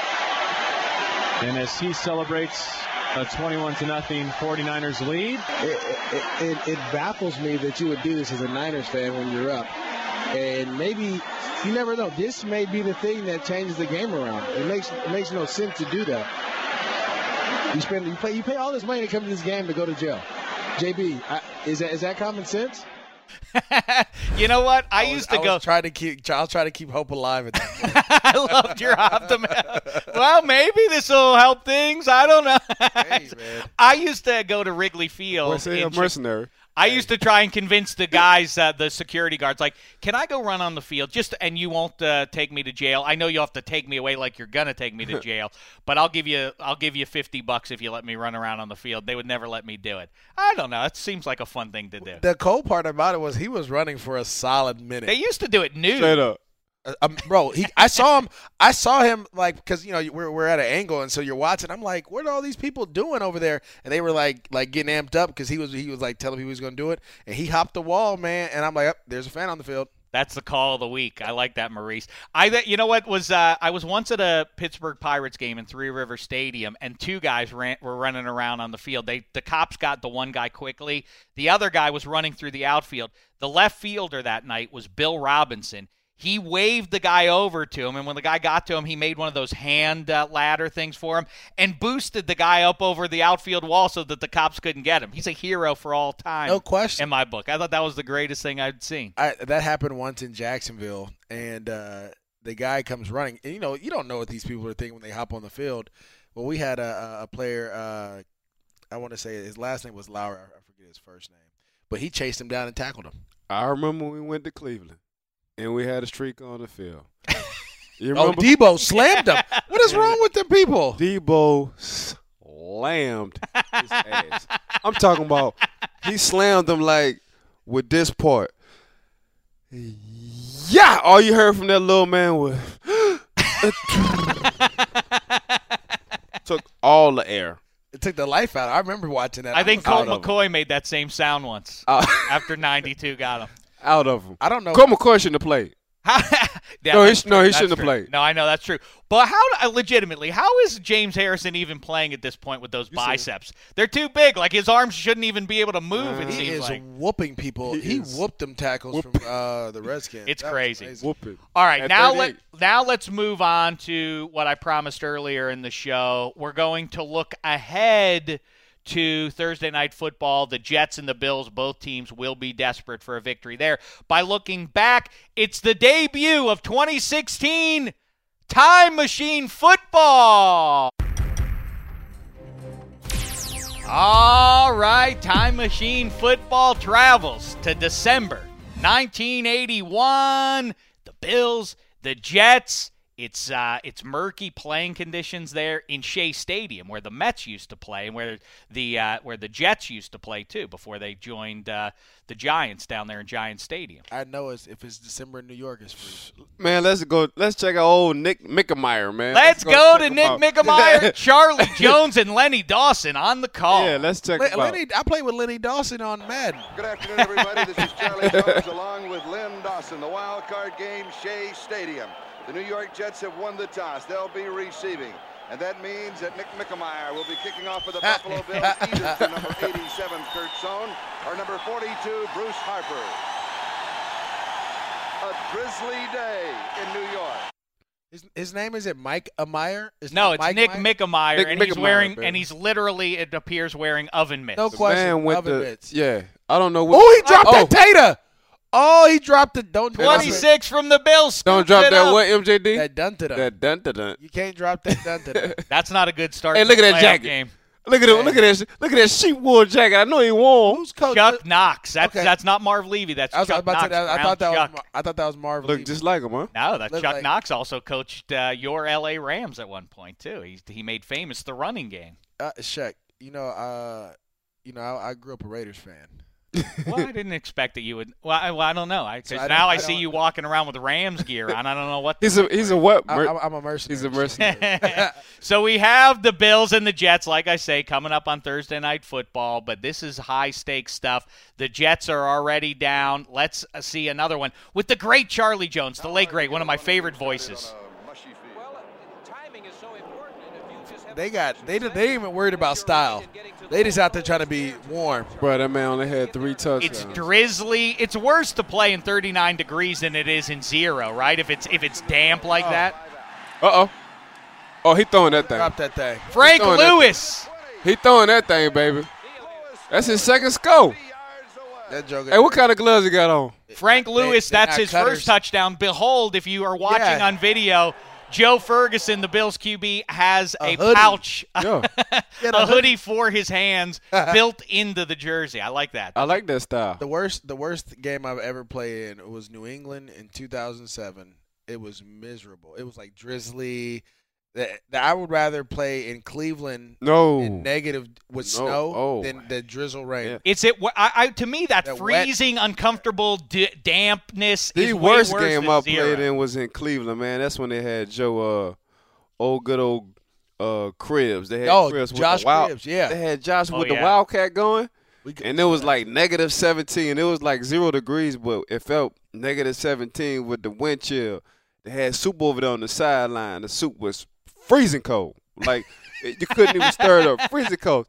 And as he celebrates a twenty-one to nothing 49ers lead. It, it, it, it baffles me that you would do this as a Niners fan when you're up. And maybe, you never know, this may be the thing that changes the game around. It makes it makes no sense to do that. You spend, you pay, you pay all this money to come to this game to go to jail. J B, I, is that is that common sense? You know what? I, I was, used to I go. Was trying to keep. I'll try to keep hope alive at that point. I loved your optimism. Well, maybe this will help things. I don't know. Hey, man. I used to go to Wrigley Field. What's a in Chi- mercenary? I used to try and convince the guys, uh, the security guards, like, can I go run on the field just and you won't uh, take me to jail? I know you'll have to take me away like you're gonna take me to jail, but I'll give you I'll give you fifty bucks if you let me run around on the field. They would never let me do it. I don't know. It seems like a fun thing to do. The cool part about it was he was running for a solid minute. They used to do it nude. Straight up. Uh, um, bro, he, I saw him. I saw him like because you know we're we're at an angle, and so you're watching. I'm like, what are all these people doing over there? And they were like like getting amped up because he was he was like telling me he was going to do it, and he hopped the wall, man. And I'm like, oh, there's a fan on the field. That's the call of the week. I like that, Maurice. I you know what was uh, I was once at a Pittsburgh Pirates game in Three River Stadium, and two guys ran, were running around on the field. They the cops got the one guy quickly. The other guy was running through the outfield. The left fielder that night was Bill Robinson. He waved the guy over to him, and when the guy got to him, he made one of those hand uh, ladder things for him and boosted the guy up over the outfield wall so that the cops couldn't get him. He's a hero for all time. No question. In my book. I thought that was the greatest thing I'd seen. I, that happened once in Jacksonville, and uh, the guy comes running. And, you know, you don't know what these people are thinking when they hop on the field. Well, we had a, a player, uh, I want to say his last name was Lauer. I forget his first name. But he chased him down and tackled him. I remember when we went to Cleveland. And we had a streak on the field. You oh, remember? Debo slammed him. What is wrong with them people? Debo slammed his ass. I'm talking about he slammed him like with this part. Yeah, all you heard from that little man was took all the air. It took the life out. I remember watching that. I, I think Colt McCoy McCoy made that same sound once uh, after ninety-two got him. Out of him. I don't know. Colt McCoy shouldn't have played. yeah, no, he, no, he that's shouldn't true. have played. No, I know that's true. But how, uh, legitimately, how is James Harrison even playing at this point with those you biceps? They're too big. Like his arms shouldn't even be able to move. Uh, it he seems is like whooping people. He, he whooped them tackles whoop. from uh, the Redskins. It's that crazy. Whooping. All right, at now let now let's move on to what I promised earlier in the show. We're going to look ahead to Thursday Night Football. The Jets and the Bills, both teams will be desperate for a victory there. By looking back, it's the debut of twenty sixteen Time Machine Football. All right, Time Machine Football travels to December nineteen eighty-one. The Bills, the Jets. It's uh, it's murky playing conditions there in Shea Stadium, where the Mets used to play, and where the uh, where the Jets used to play too before they joined uh, the Giants down there in Giant Stadium. I know it's, if it's December in New York, it's free. Man, let's go. Let's check out old Nick Mickemeyer, man. Let's, let's go, go to Nick Mickemeyer, Charlie Jones, and Lenny Dawson on the call. Yeah, let's check Le- out. Lenny, I played with Lenny Dawson on Madden. Good afternoon, everybody. This is Charlie Jones along with Len Dawson. The wild card game, Shea Stadium. The New York Jets have won the toss. They'll be receiving. And that means that Nick Mickemeyer will be kicking off for the Buffalo Bills, either to number eighty-seven, Kurt Sohn, or number forty-two, Bruce Harper. A drizzly day in New York. His, his name is it Mike Ameyer? Is no, it it's Mike Nick Meyer? Mickemeyer, Nick and he's Mickemeyer, wearing, baby. and he's literally, it appears, wearing oven mitts. No The question. man with Oven the, mitts. yeah, I don't know what. Oh, he dropped oh, that Tater. Oh, he dropped the don't twenty-six from the Bills. Don't scoops drop it that up. what, M J D? That dun to That dun to dun. You can't drop that dun to That's not a good start. Hey, to look the at that playoff jacket. Game. Look at it. Look at that. Look at that sheep wool jacket. I know he warm. Who's coach? Chuck Knox. That's Okay. that's not Marv Levy. That's I was Chuck about Knox. to say, I, I Brown thought that Chuck. was Mar- I thought that was Marv. Look Levy. just like him, huh? No, that Look Chuck like- Knox also coached uh, your L A Rams at one point too. He he made famous the running game. Uh, Shaq, you know, uh, you know, I, I grew up a Raiders fan. Well, I didn't expect that you would. Well, I, well, I don't know. I, So cause I now don't- I, I see don't- you walking around with Rams gear on. I don't know what. He's a he's a what? I, Mer- I'm, I'm a mercenary. he's a mercenary. So we have the Bills and the Jets, like I say, coming up on Thursday Night Football. But this is high-stakes stuff. The Jets are already down. Let's uh, see another one with the great Charlie Jones, the late great, one of my favorite voices. They got they they ain't even worried about style. They just out there trying to be warm. Bro, that man only had three touchdowns. It's drizzly. It's worse to play in thirty-nine degrees than it is in zero, right? If it's if it's damp like Oh. that. Uh oh. Oh, he throwing that thing. Drop that thing. Frank throwing that Lewis. He throwing that thing, baby. That's his second score. That joke. Hey, what kind of gloves he got on? Frank Lewis, they're that's not his cutters. first touchdown. Behold, if you are watching Yeah. on video, Joe Ferguson, the Bills Q B, has a, A pouch, Yeah. Yeah, a the hoodie for his hands built into the jersey. I like that. I like that style. The worst, the worst game I've ever played in was New England in two thousand seven. It was miserable. It was like drizzly. That I would rather play in Cleveland No. in negative with No. snow Oh. than the drizzle rain. Yeah. It's it. I, I to me that, That wet- freezing, uncomfortable d- dampness The is way worst worse game than I zero. played in was in Cleveland, man. That's when they had Joe, uh, old good old uh, Cribs. They had Oh, Cribs with Josh the wild, Cribbs, yeah. They had Josh Oh, with yeah. the Wildcat going, We could- and it was like negative seventeen. It was like zero degrees, but it felt negative seventeen with the wind chill. They had soup over there on the sideline. The soup was freezing cold. Like, you couldn't even stir it up. Freezing cold.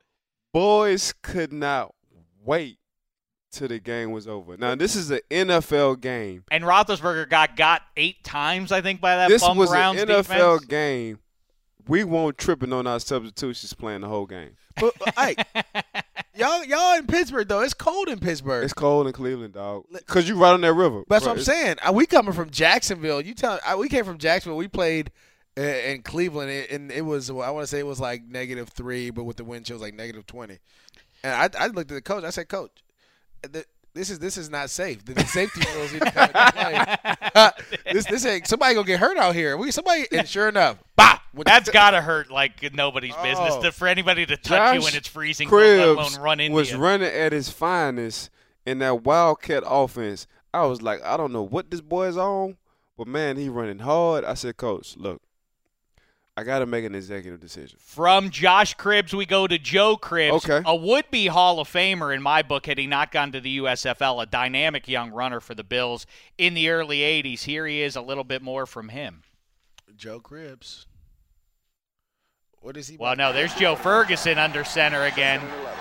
Boys could not wait till the game was over. Now, this is an N F L game. And Roethlisberger got got eight times, I think, by that This bum was Browns an N F L defense. game. We weren't tripping on our substitutions playing the whole game. But, but hey, y'all, y'all in Pittsburgh though. It's cold in Pittsburgh. It's cold in Cleveland, dog. Because you right on that river. That's Bro, what I'm it's- saying. Uh, We coming from Jacksonville. You tell. I, we came from Jacksonville. We played uh, in Cleveland, and it was. I want to say it was like negative three, but with the wind chill, it was like negative twenty. And I, I looked at the coach. I said, "Coach, the, this is this is not safe. The, the safety rules need to come into play. this this ain't somebody gonna get hurt out here. We somebody." And sure enough, bah! That's gotta hurt like nobody's business Oh. to, for anybody to touch you Josh when it's freezing cold, let Cribbs alone run into was you. running at his finest in that Wildcat offense. I was like, I don't know what this boy is on, but, man, he running hard. I said, Coach, look, I got to make an executive decision. From Josh Cribbs, we go to Joe Cribbs, Okay. a would-be Hall of Famer in my book had he not gone to the U S F L, a dynamic young runner for the Bills in the early eighties. Here he is, a little bit more from him. Joe Cribbs. What is he? Well, no, there's Joe Ferguson under center again.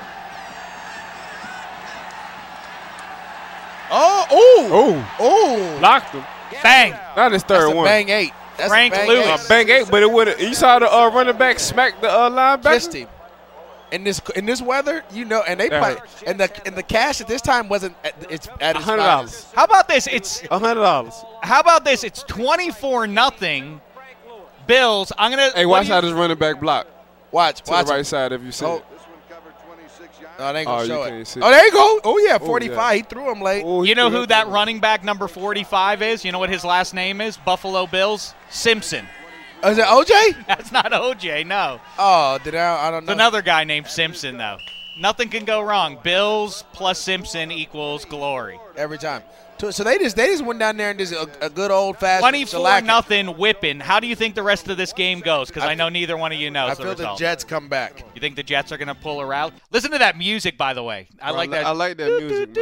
Oh, oh, Oh, oh! blocked him. Bang! Not his That's third a one. bang eight. That's Frank a bang Lewis. Uh, eight. bang eight, but it would. You saw the uh, running back smack the uh, linebacker. Kissed him. In this in this weather, you know, and they That play, hurt. and the and the cash at this time wasn't at, it's at its hundred dollars. finest. How about this? It's A hundred dollars. how about this? It's twenty-four nothing. Bills. I'm gonna. Hey, what watch do you- how this running back block Watch, to watch. the it. right side if you see Oh. it. This one covered twenty-six yards. No, they ain't Oh, gonna you show can't it. see. Oh, there you go. Oh yeah, yeah. forty-five. He threw him late. Oh, he You know threw who that running back number forty-five is? You know what his last name is? Buffalo Bills? Simpson. Oh, is it O J? That's not O J, no. Oh, did I? I don't It's know. another guy named Simpson, though. Nothing can go wrong. Bills plus Simpson equals glory. Every time. So so they just they just went down there and just a, a good old fashioned twenty-four nothing whipping. How do you think the rest of this game goes? Because I, know neither one of you knows I the feel the result. Jets come back. You think the Jets are going to pull her out? Listen to that music, by the way. I Bro, like that. I like that music,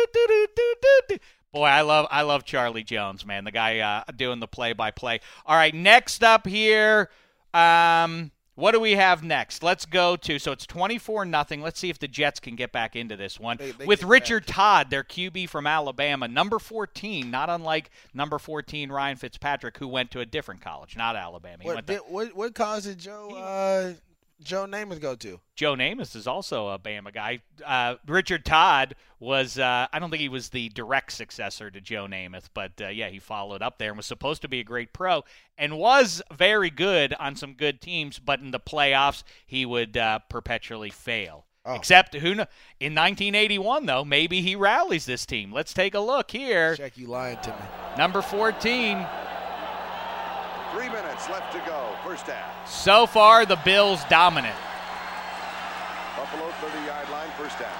man. Boy, I love I love Charlie Jones, man. The guy uh, doing the play-by-play. All right, next up here, um, what do we have next? Let's go to, so it's twenty-four nothing. Let's see if the Jets can get back into this one. They- they With get Richard Todd, their Q B from Alabama, number fourteen, not unlike number fourteen Ryan Fitzpatrick, who went to a different college, not Alabama. He What, went to did, what what college did Joe uh, Joe Namath go to? Joe Namath is also a Bama guy. Uh, Richard Todd was, uh, I don't think he was the direct successor to Joe Namath, but uh, yeah, he followed up there and was supposed to be a great pro and was very good on some good teams, but in the playoffs, he would uh, perpetually fail. Oh. Except who kn- in nineteen eighty-one, though, maybe he rallies this team. Let's take a look here. Check, you lying to me. Number fourteen. Three minutes left to go. First half. So far, the Bills dominant. Buffalo thirty-yard line. First half.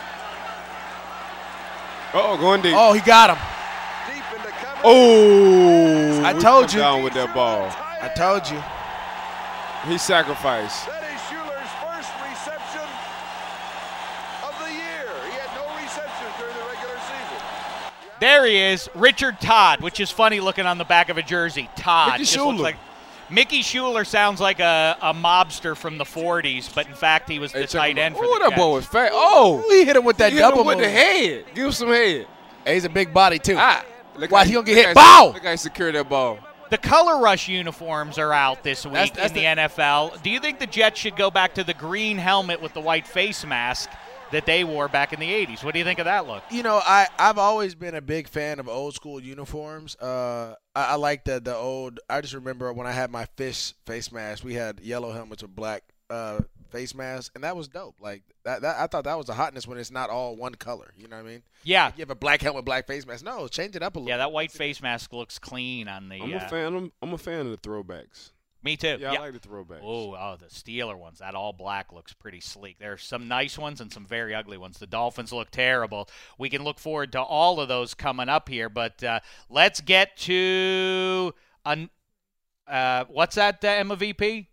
Oh, going deep. Oh, he got him. Deep into cover. Oh, I we told come you. Down with that ball. I told you. He sacrificed. That is Schuler's first reception of the year. He had no receptions during the regular season. There he is, Richard Todd, which is funny looking on the back of a jersey. Todd. Mickey just looks Schuler. like Mickey Schuler sounds like a, a mobster from the forties, but in fact he was the Hey, check tight him end out. for Oh, the that Jets. boy was fat. Oh, He hit him with that he hit double him with move. the head. Give him some head. Hey, he's a big body too. Ah, look Why how he gonna get look hit? how Bow! Look how he secured that ball. The Color Rush uniforms are out this week That's- that's in the, the- N F L. Do you think the Jets should go back to the green helmet with the white face mask that they wore back in the eighties. What do you think of that look? You know, I, I've always been a big fan of old school uniforms. Uh, I, I like the, the old – I just remember when I had my fish face mask, we had yellow helmets with black uh, face masks, and that was dope. Like, that, that I thought that was the hotness when it's not all one color. You know what I mean? Yeah. Like you have a black helmet, black face mask. No, change it up a little. Yeah, that white face mask looks clean on the I'm uh, a fan. I'm, I'm a fan of the throwbacks. Me too. Yeah, yeah. I like the throwbacks. Oh, oh, the Steeler ones. That all black looks pretty sleek. There are some nice ones and some very ugly ones. The Dolphins look terrible. We can look forward to all of those coming up here, but uh, let's get to an, uh, what's that, uh, M V P?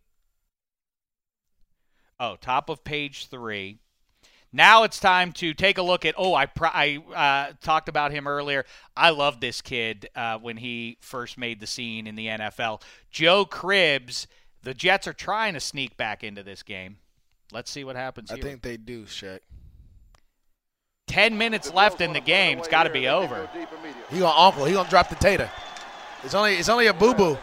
Oh, top of page three. Now it's time to take a look at, oh, I pr- I uh, talked about him earlier. I love this kid uh, when he first made the scene in the N F L. Joe Cribbs, the Jets are trying to sneak back into this game. Let's see what happens I here. think they do, Shaq. Ten minutes left in the game. It's got to be over. He gonna uncle. He gonna drop the tater. It's only it's only a boo-boo.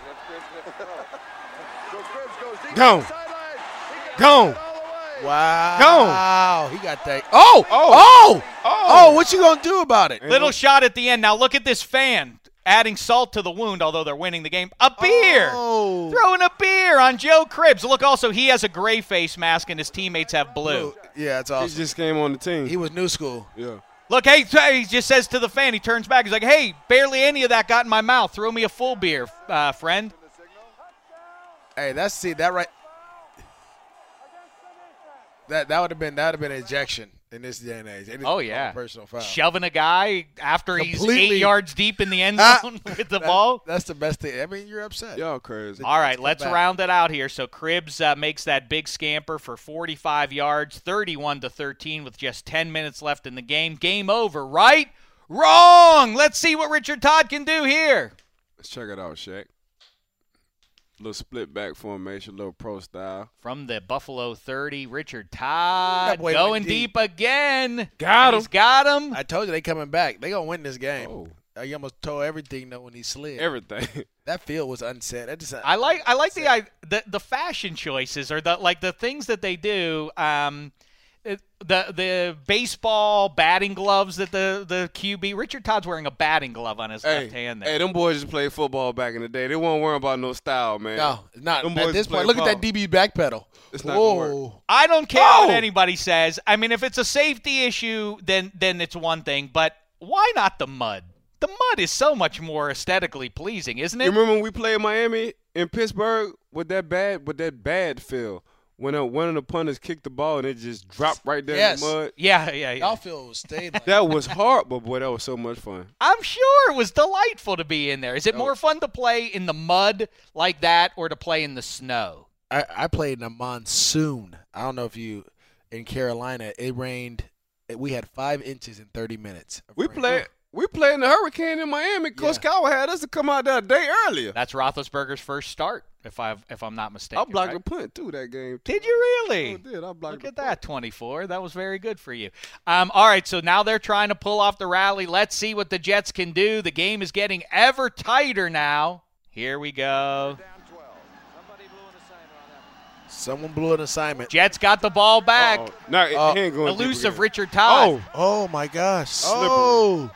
Gone. Gone. Wow. Gone. He got that. Oh, oh, oh, oh, what you going to do about it? Little shot at the end. Now look at this fan adding salt to the wound, although they're winning the game. A beer. Oh. Throwing a beer on Joe Cribbs. Look, also, he has a gray face mask and his teammates have blue. Yeah, it's awesome. He just came on the team. He was new school. Yeah. Look, hey, he just says to the fan, he turns back. He's like, hey, barely any of that got in my mouth. Throw me a full beer, uh, friend. Hey, that's see that right. That that would have been that would have been an ejection in this day and age. Anything Oh yeah, personal foul. Shoving a guy after Completely. he's eight yards deep in the end zone with the that, ball. That's the best thing. I mean, you're upset. Y'all crazy. All right, let's back. round it out here. So Cribbs uh, makes that big scamper for forty-five yards, thirty-one to thirteen, with just ten minutes left in the game. Game over, right? Wrong. Let's see what Richard Todd can do here. Let's check it out, Shaq. Little split back formation, little pro style. From the Buffalo thirty, Richard Todd That boy going went deep. deep. again. Got He's him. got him. I told you they coming back. They gonna win this game. Oh. Uh, you almost tore everything though when he slid. Everything. That field was unset. That just, I like I like the, I, the the fashion choices, or the like the things that they do. Um, it, the the baseball batting gloves that the the Q B Richard Todd's wearing a batting glove on his hey, left hand there. hey, them boys just played football back in the day. They weren't worrying about no style, man. No, not Them at boys this play point. Look ball. at that D B backpedal. It's not gonna work. Whoa. I don't care Oh! what anybody says. I mean, if it's a safety issue, then then it's one thing. But why not the mud? The mud is so much more aesthetically pleasing, isn't it? You remember when we played Miami in Pittsburgh with that bad with that bad feel? When uh, one of the punters kicked the ball and it just dropped right there Yes. in the mud. Yeah, yeah, yeah. Y'all feel stayed like That was hard, but boy, that was so much fun. I'm sure it was delightful to be in there. Is it Oh. more fun to play in the mud like that or to play in the snow? I, I played in a monsoon. I don't know if you in Carolina. It rained. We had five inches in thirty minutes. of We rain. played we played in the hurricane in Miami. Coach Yeah. Cowher had us to come out there a day earlier. That's Roethlisberger's first start, if I if I'm not mistaken. I blocked right? the punt too that game. Too. Did you really? I did. I blocked Look the at punt. that, twenty-four. That was very good for you. Um, all right, so now they're trying to pull off the rally. Let's see what the Jets can do. The game is getting ever tighter now. Here we go. Someone blew an assignment. Jets got the ball back. Uh-oh. No, it- Uh, he ain't going deep Elusive again. Richard Todd. Oh, Oh my gosh! Slippery. Oh,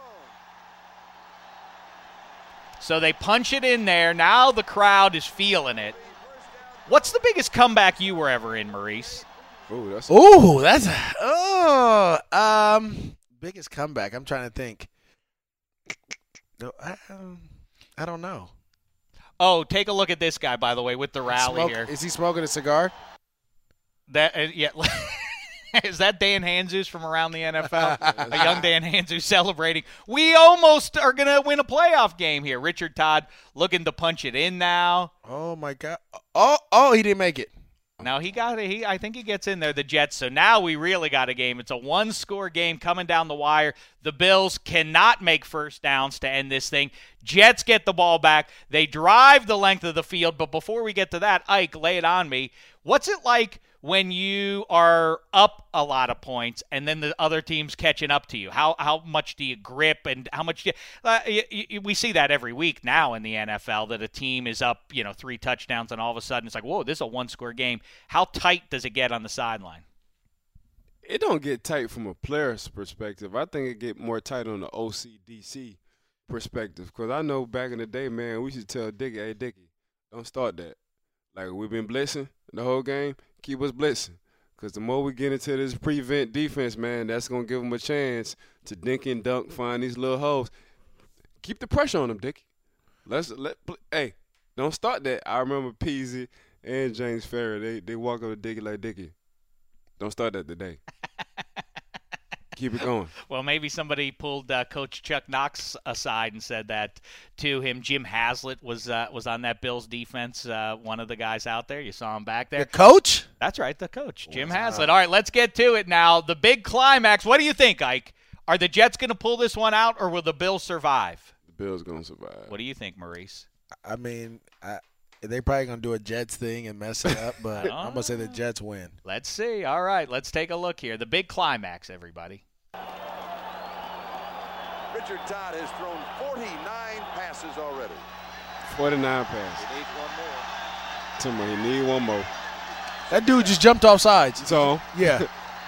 So they punch it in there. Now the crowd is feeling it. What's the biggest comeback you were ever in, Maurice? oh, that's oh, that's oh, um, biggest comeback. I'm trying to think. No, I, um, I don't know. Oh, take a look at this guy, by the way, with the rally Smoke- here. Is he smoking a cigar? That uh, yeah. Is that Dan Hanzus from around the N F L? A young Dan Hanzus celebrating. We almost are going to win a playoff game here. Richard Todd looking to punch it in now. Oh my God! Oh, oh, he didn't make it. Now he got it. He, I think he gets in there, the Jets. So now we really got a game. It's a one-score game coming down the wire. The Bills cannot make first downs to end this thing. Jets get the ball back. They drive the length of the field. But before we get to that, Ike, lay it on me. What's it like when you are up a lot of points and then the other team's catching up to you? How how much do you grip and how much do you, uh, you, you, we see that every week now in the N F L, that a team is up, you know, three touchdowns and all of a sudden it's like, whoa, this is a one-score game. How tight does it get on the sideline? It don't get tight from a player's perspective. I think it get more tight on the O C D C perspective. Because I know back in the day, man, we should tell Dickie, hey, Dickie, don't start that. Like, we've been blitzing the whole game, keep us blitzing. Because the more we get into this prevent defense, man, that's going to give them a chance to dink and dunk, find these little holes. Keep the pressure on them, Dickie. Let's let hey, don't start that. I remember Peasy and James Ferry, they they walk up to Dickie like, Dickie, don't start that today. Keep it going. Well, maybe somebody pulled uh, Coach Chuck Knox aside and said that to him. Jim Haslett was uh, was on that Bills defense, uh, one of the guys out there. You saw him back there. The coach? That's right, the coach, Jim wow. Haslett. All right, let's get to it now. The big climax. What do you think, Ike? Are the Jets going to pull this one out, or will the Bills survive? The Bills going to survive. What do you think, Maurice? I mean, I, they probably going to do a Jets thing and mess it up, but I'm going to say the Jets win. Let's see. All right, let's take a look here. The big climax, everybody. Richard Todd has thrown forty-nine passes already. forty-nine passes. He needs one more. Timber, he need one more. That dude just jumped off sides. So? Yeah.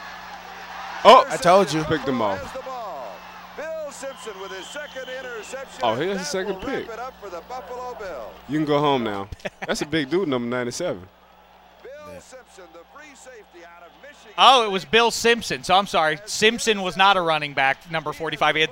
Oh, I told you. Picked him off. Bill Simpson with his second interception. Oh, here's the That second will pick. wrap it up for the Buffalo Bills. You can go home now. That's a big dude, number ninety-seven. Bill Simpson, the free safety out of Michigan. Oh, it was Bill Simpson. So I'm sorry. Simpson was not a running back, number forty-five. He had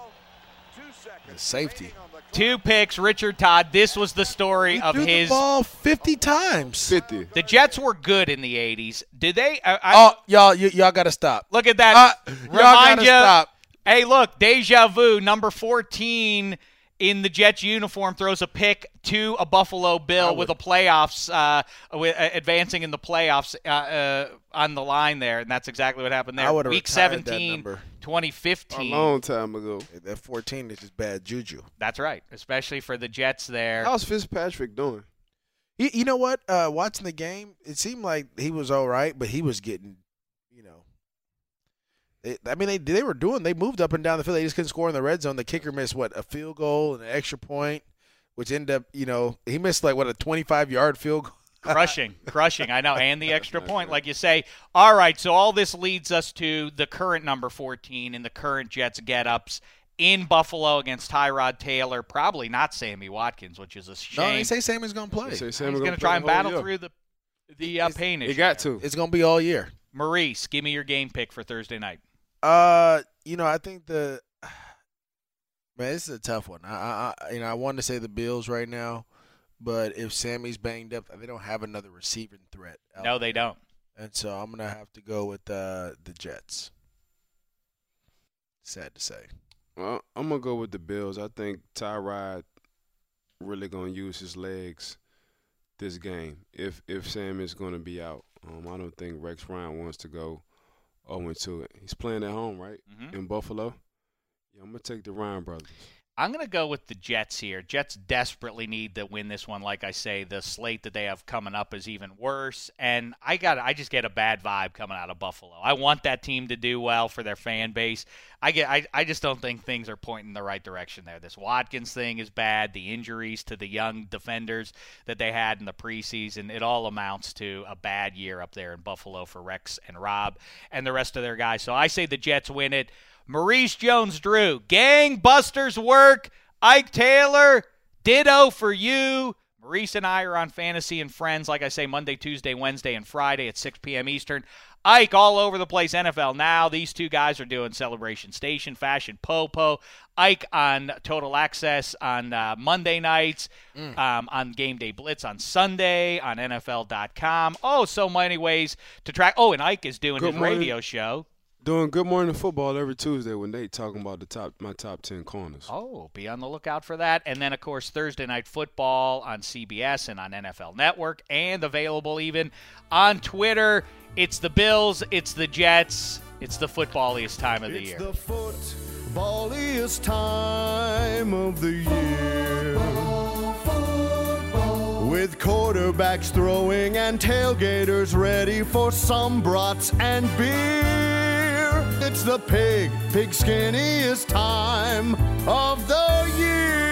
safety. two picks. Richard Todd. This was the story He of threw his. the ball fifty times. fifty. The Jets were good in the eighties. Did they? I, I, Oh, y'all, y- y'all got to stop. Look at that. Uh, y'all Remind gotta you. stop. Hey, look, deja vu. Number fourteen in the Jets uniform throws a pick to a Buffalo Bill with a playoffs, uh, with, uh, advancing in the playoffs uh, uh, on the line there, and that's exactly what happened there. I would've Week retired that seventeen, number. twenty fifteen. A long time ago. That fourteen is just bad juju. That's right, especially for the Jets there. How's Fitzpatrick doing? You, you know what? Uh, watching the game, it seemed like he was all right, but he was getting, you know. They, I mean, they they were doing. They moved up and down the field. They just couldn't score in the red zone. The kicker missed what a field goal and an extra point, which ended up, you know, he missed like what a twenty-five yard field goal. Crushing, crushing, I know, and the extra point, like you say. All right, so all this leads us to the current number fourteen and the current Jets get-ups in Buffalo against Tyrod Taylor. Probably not Sammy Watkins, which is a shame. No, they say Sammy's gonna play. They say He's Sammy's going gonna to try play and the whole battle year. through the the uh, pain issue. He got to. It's gonna be all year. Maurice, give me your game pick for Thursday night. Uh, you know, I think the man, this is a tough one. I, I, you know, I wanted to say the Bills right now, but if Sammy's banged up, they don't have another receiving threat. out No, they there. don't. And so I'm gonna have to go with uh, the Jets. Sad to say. Well, I'm gonna go with the Bills. I think Tyrod really gonna use his legs this game. If if Sam is gonna be out, um, I don't think Rex Ryan wants to go oh and two. He's playing at home, right? Mhm. In Buffalo. Yeah, I'm gonna take the Ryan brothers. I'm going to go with the Jets here. Jets desperately need to win this one. Like I say, the slate that they have coming up is even worse. And I got, I just get a bad vibe coming out of Buffalo. I want that team to do well for their fan base. I get, I, I just don't think things are pointing in the right direction there. This Watkins thing is bad. The injuries to the young defenders that they had in the preseason, it all amounts to a bad year up there in Buffalo for Rex and Rob and the rest of their guys. So I say the Jets win it. Maurice Jones-Drew, gangbusters work. Ike Taylor, ditto for you. Maurice and I are on Fantasy and Friends, like I say, Monday, Tuesday, Wednesday, and Friday at six p.m. Eastern. Ike all over the place, N F L Now. These two guys are doing Celebration Station, Fashion Popo. Ike on Total Access on uh, Monday nights, mm. um, on Game Day Blitz on Sunday, on N F L dot com. Oh, so many ways to track. Oh, and Ike is doing Good his morning. radio show. Doing Good Morning Football every Tuesday when they talking about the top my top ten corners. Oh, be on the lookout for that. And then, of course, Thursday Night Football on C B S and on N F L Network, and available even on Twitter. It's the Bills, it's the Jets, it's the footballiest time of the it's year. The footballiest time of the year. With quarterbacks throwing and tailgaters ready for some brats and beer. It's the pig, pig skinniest time of the year.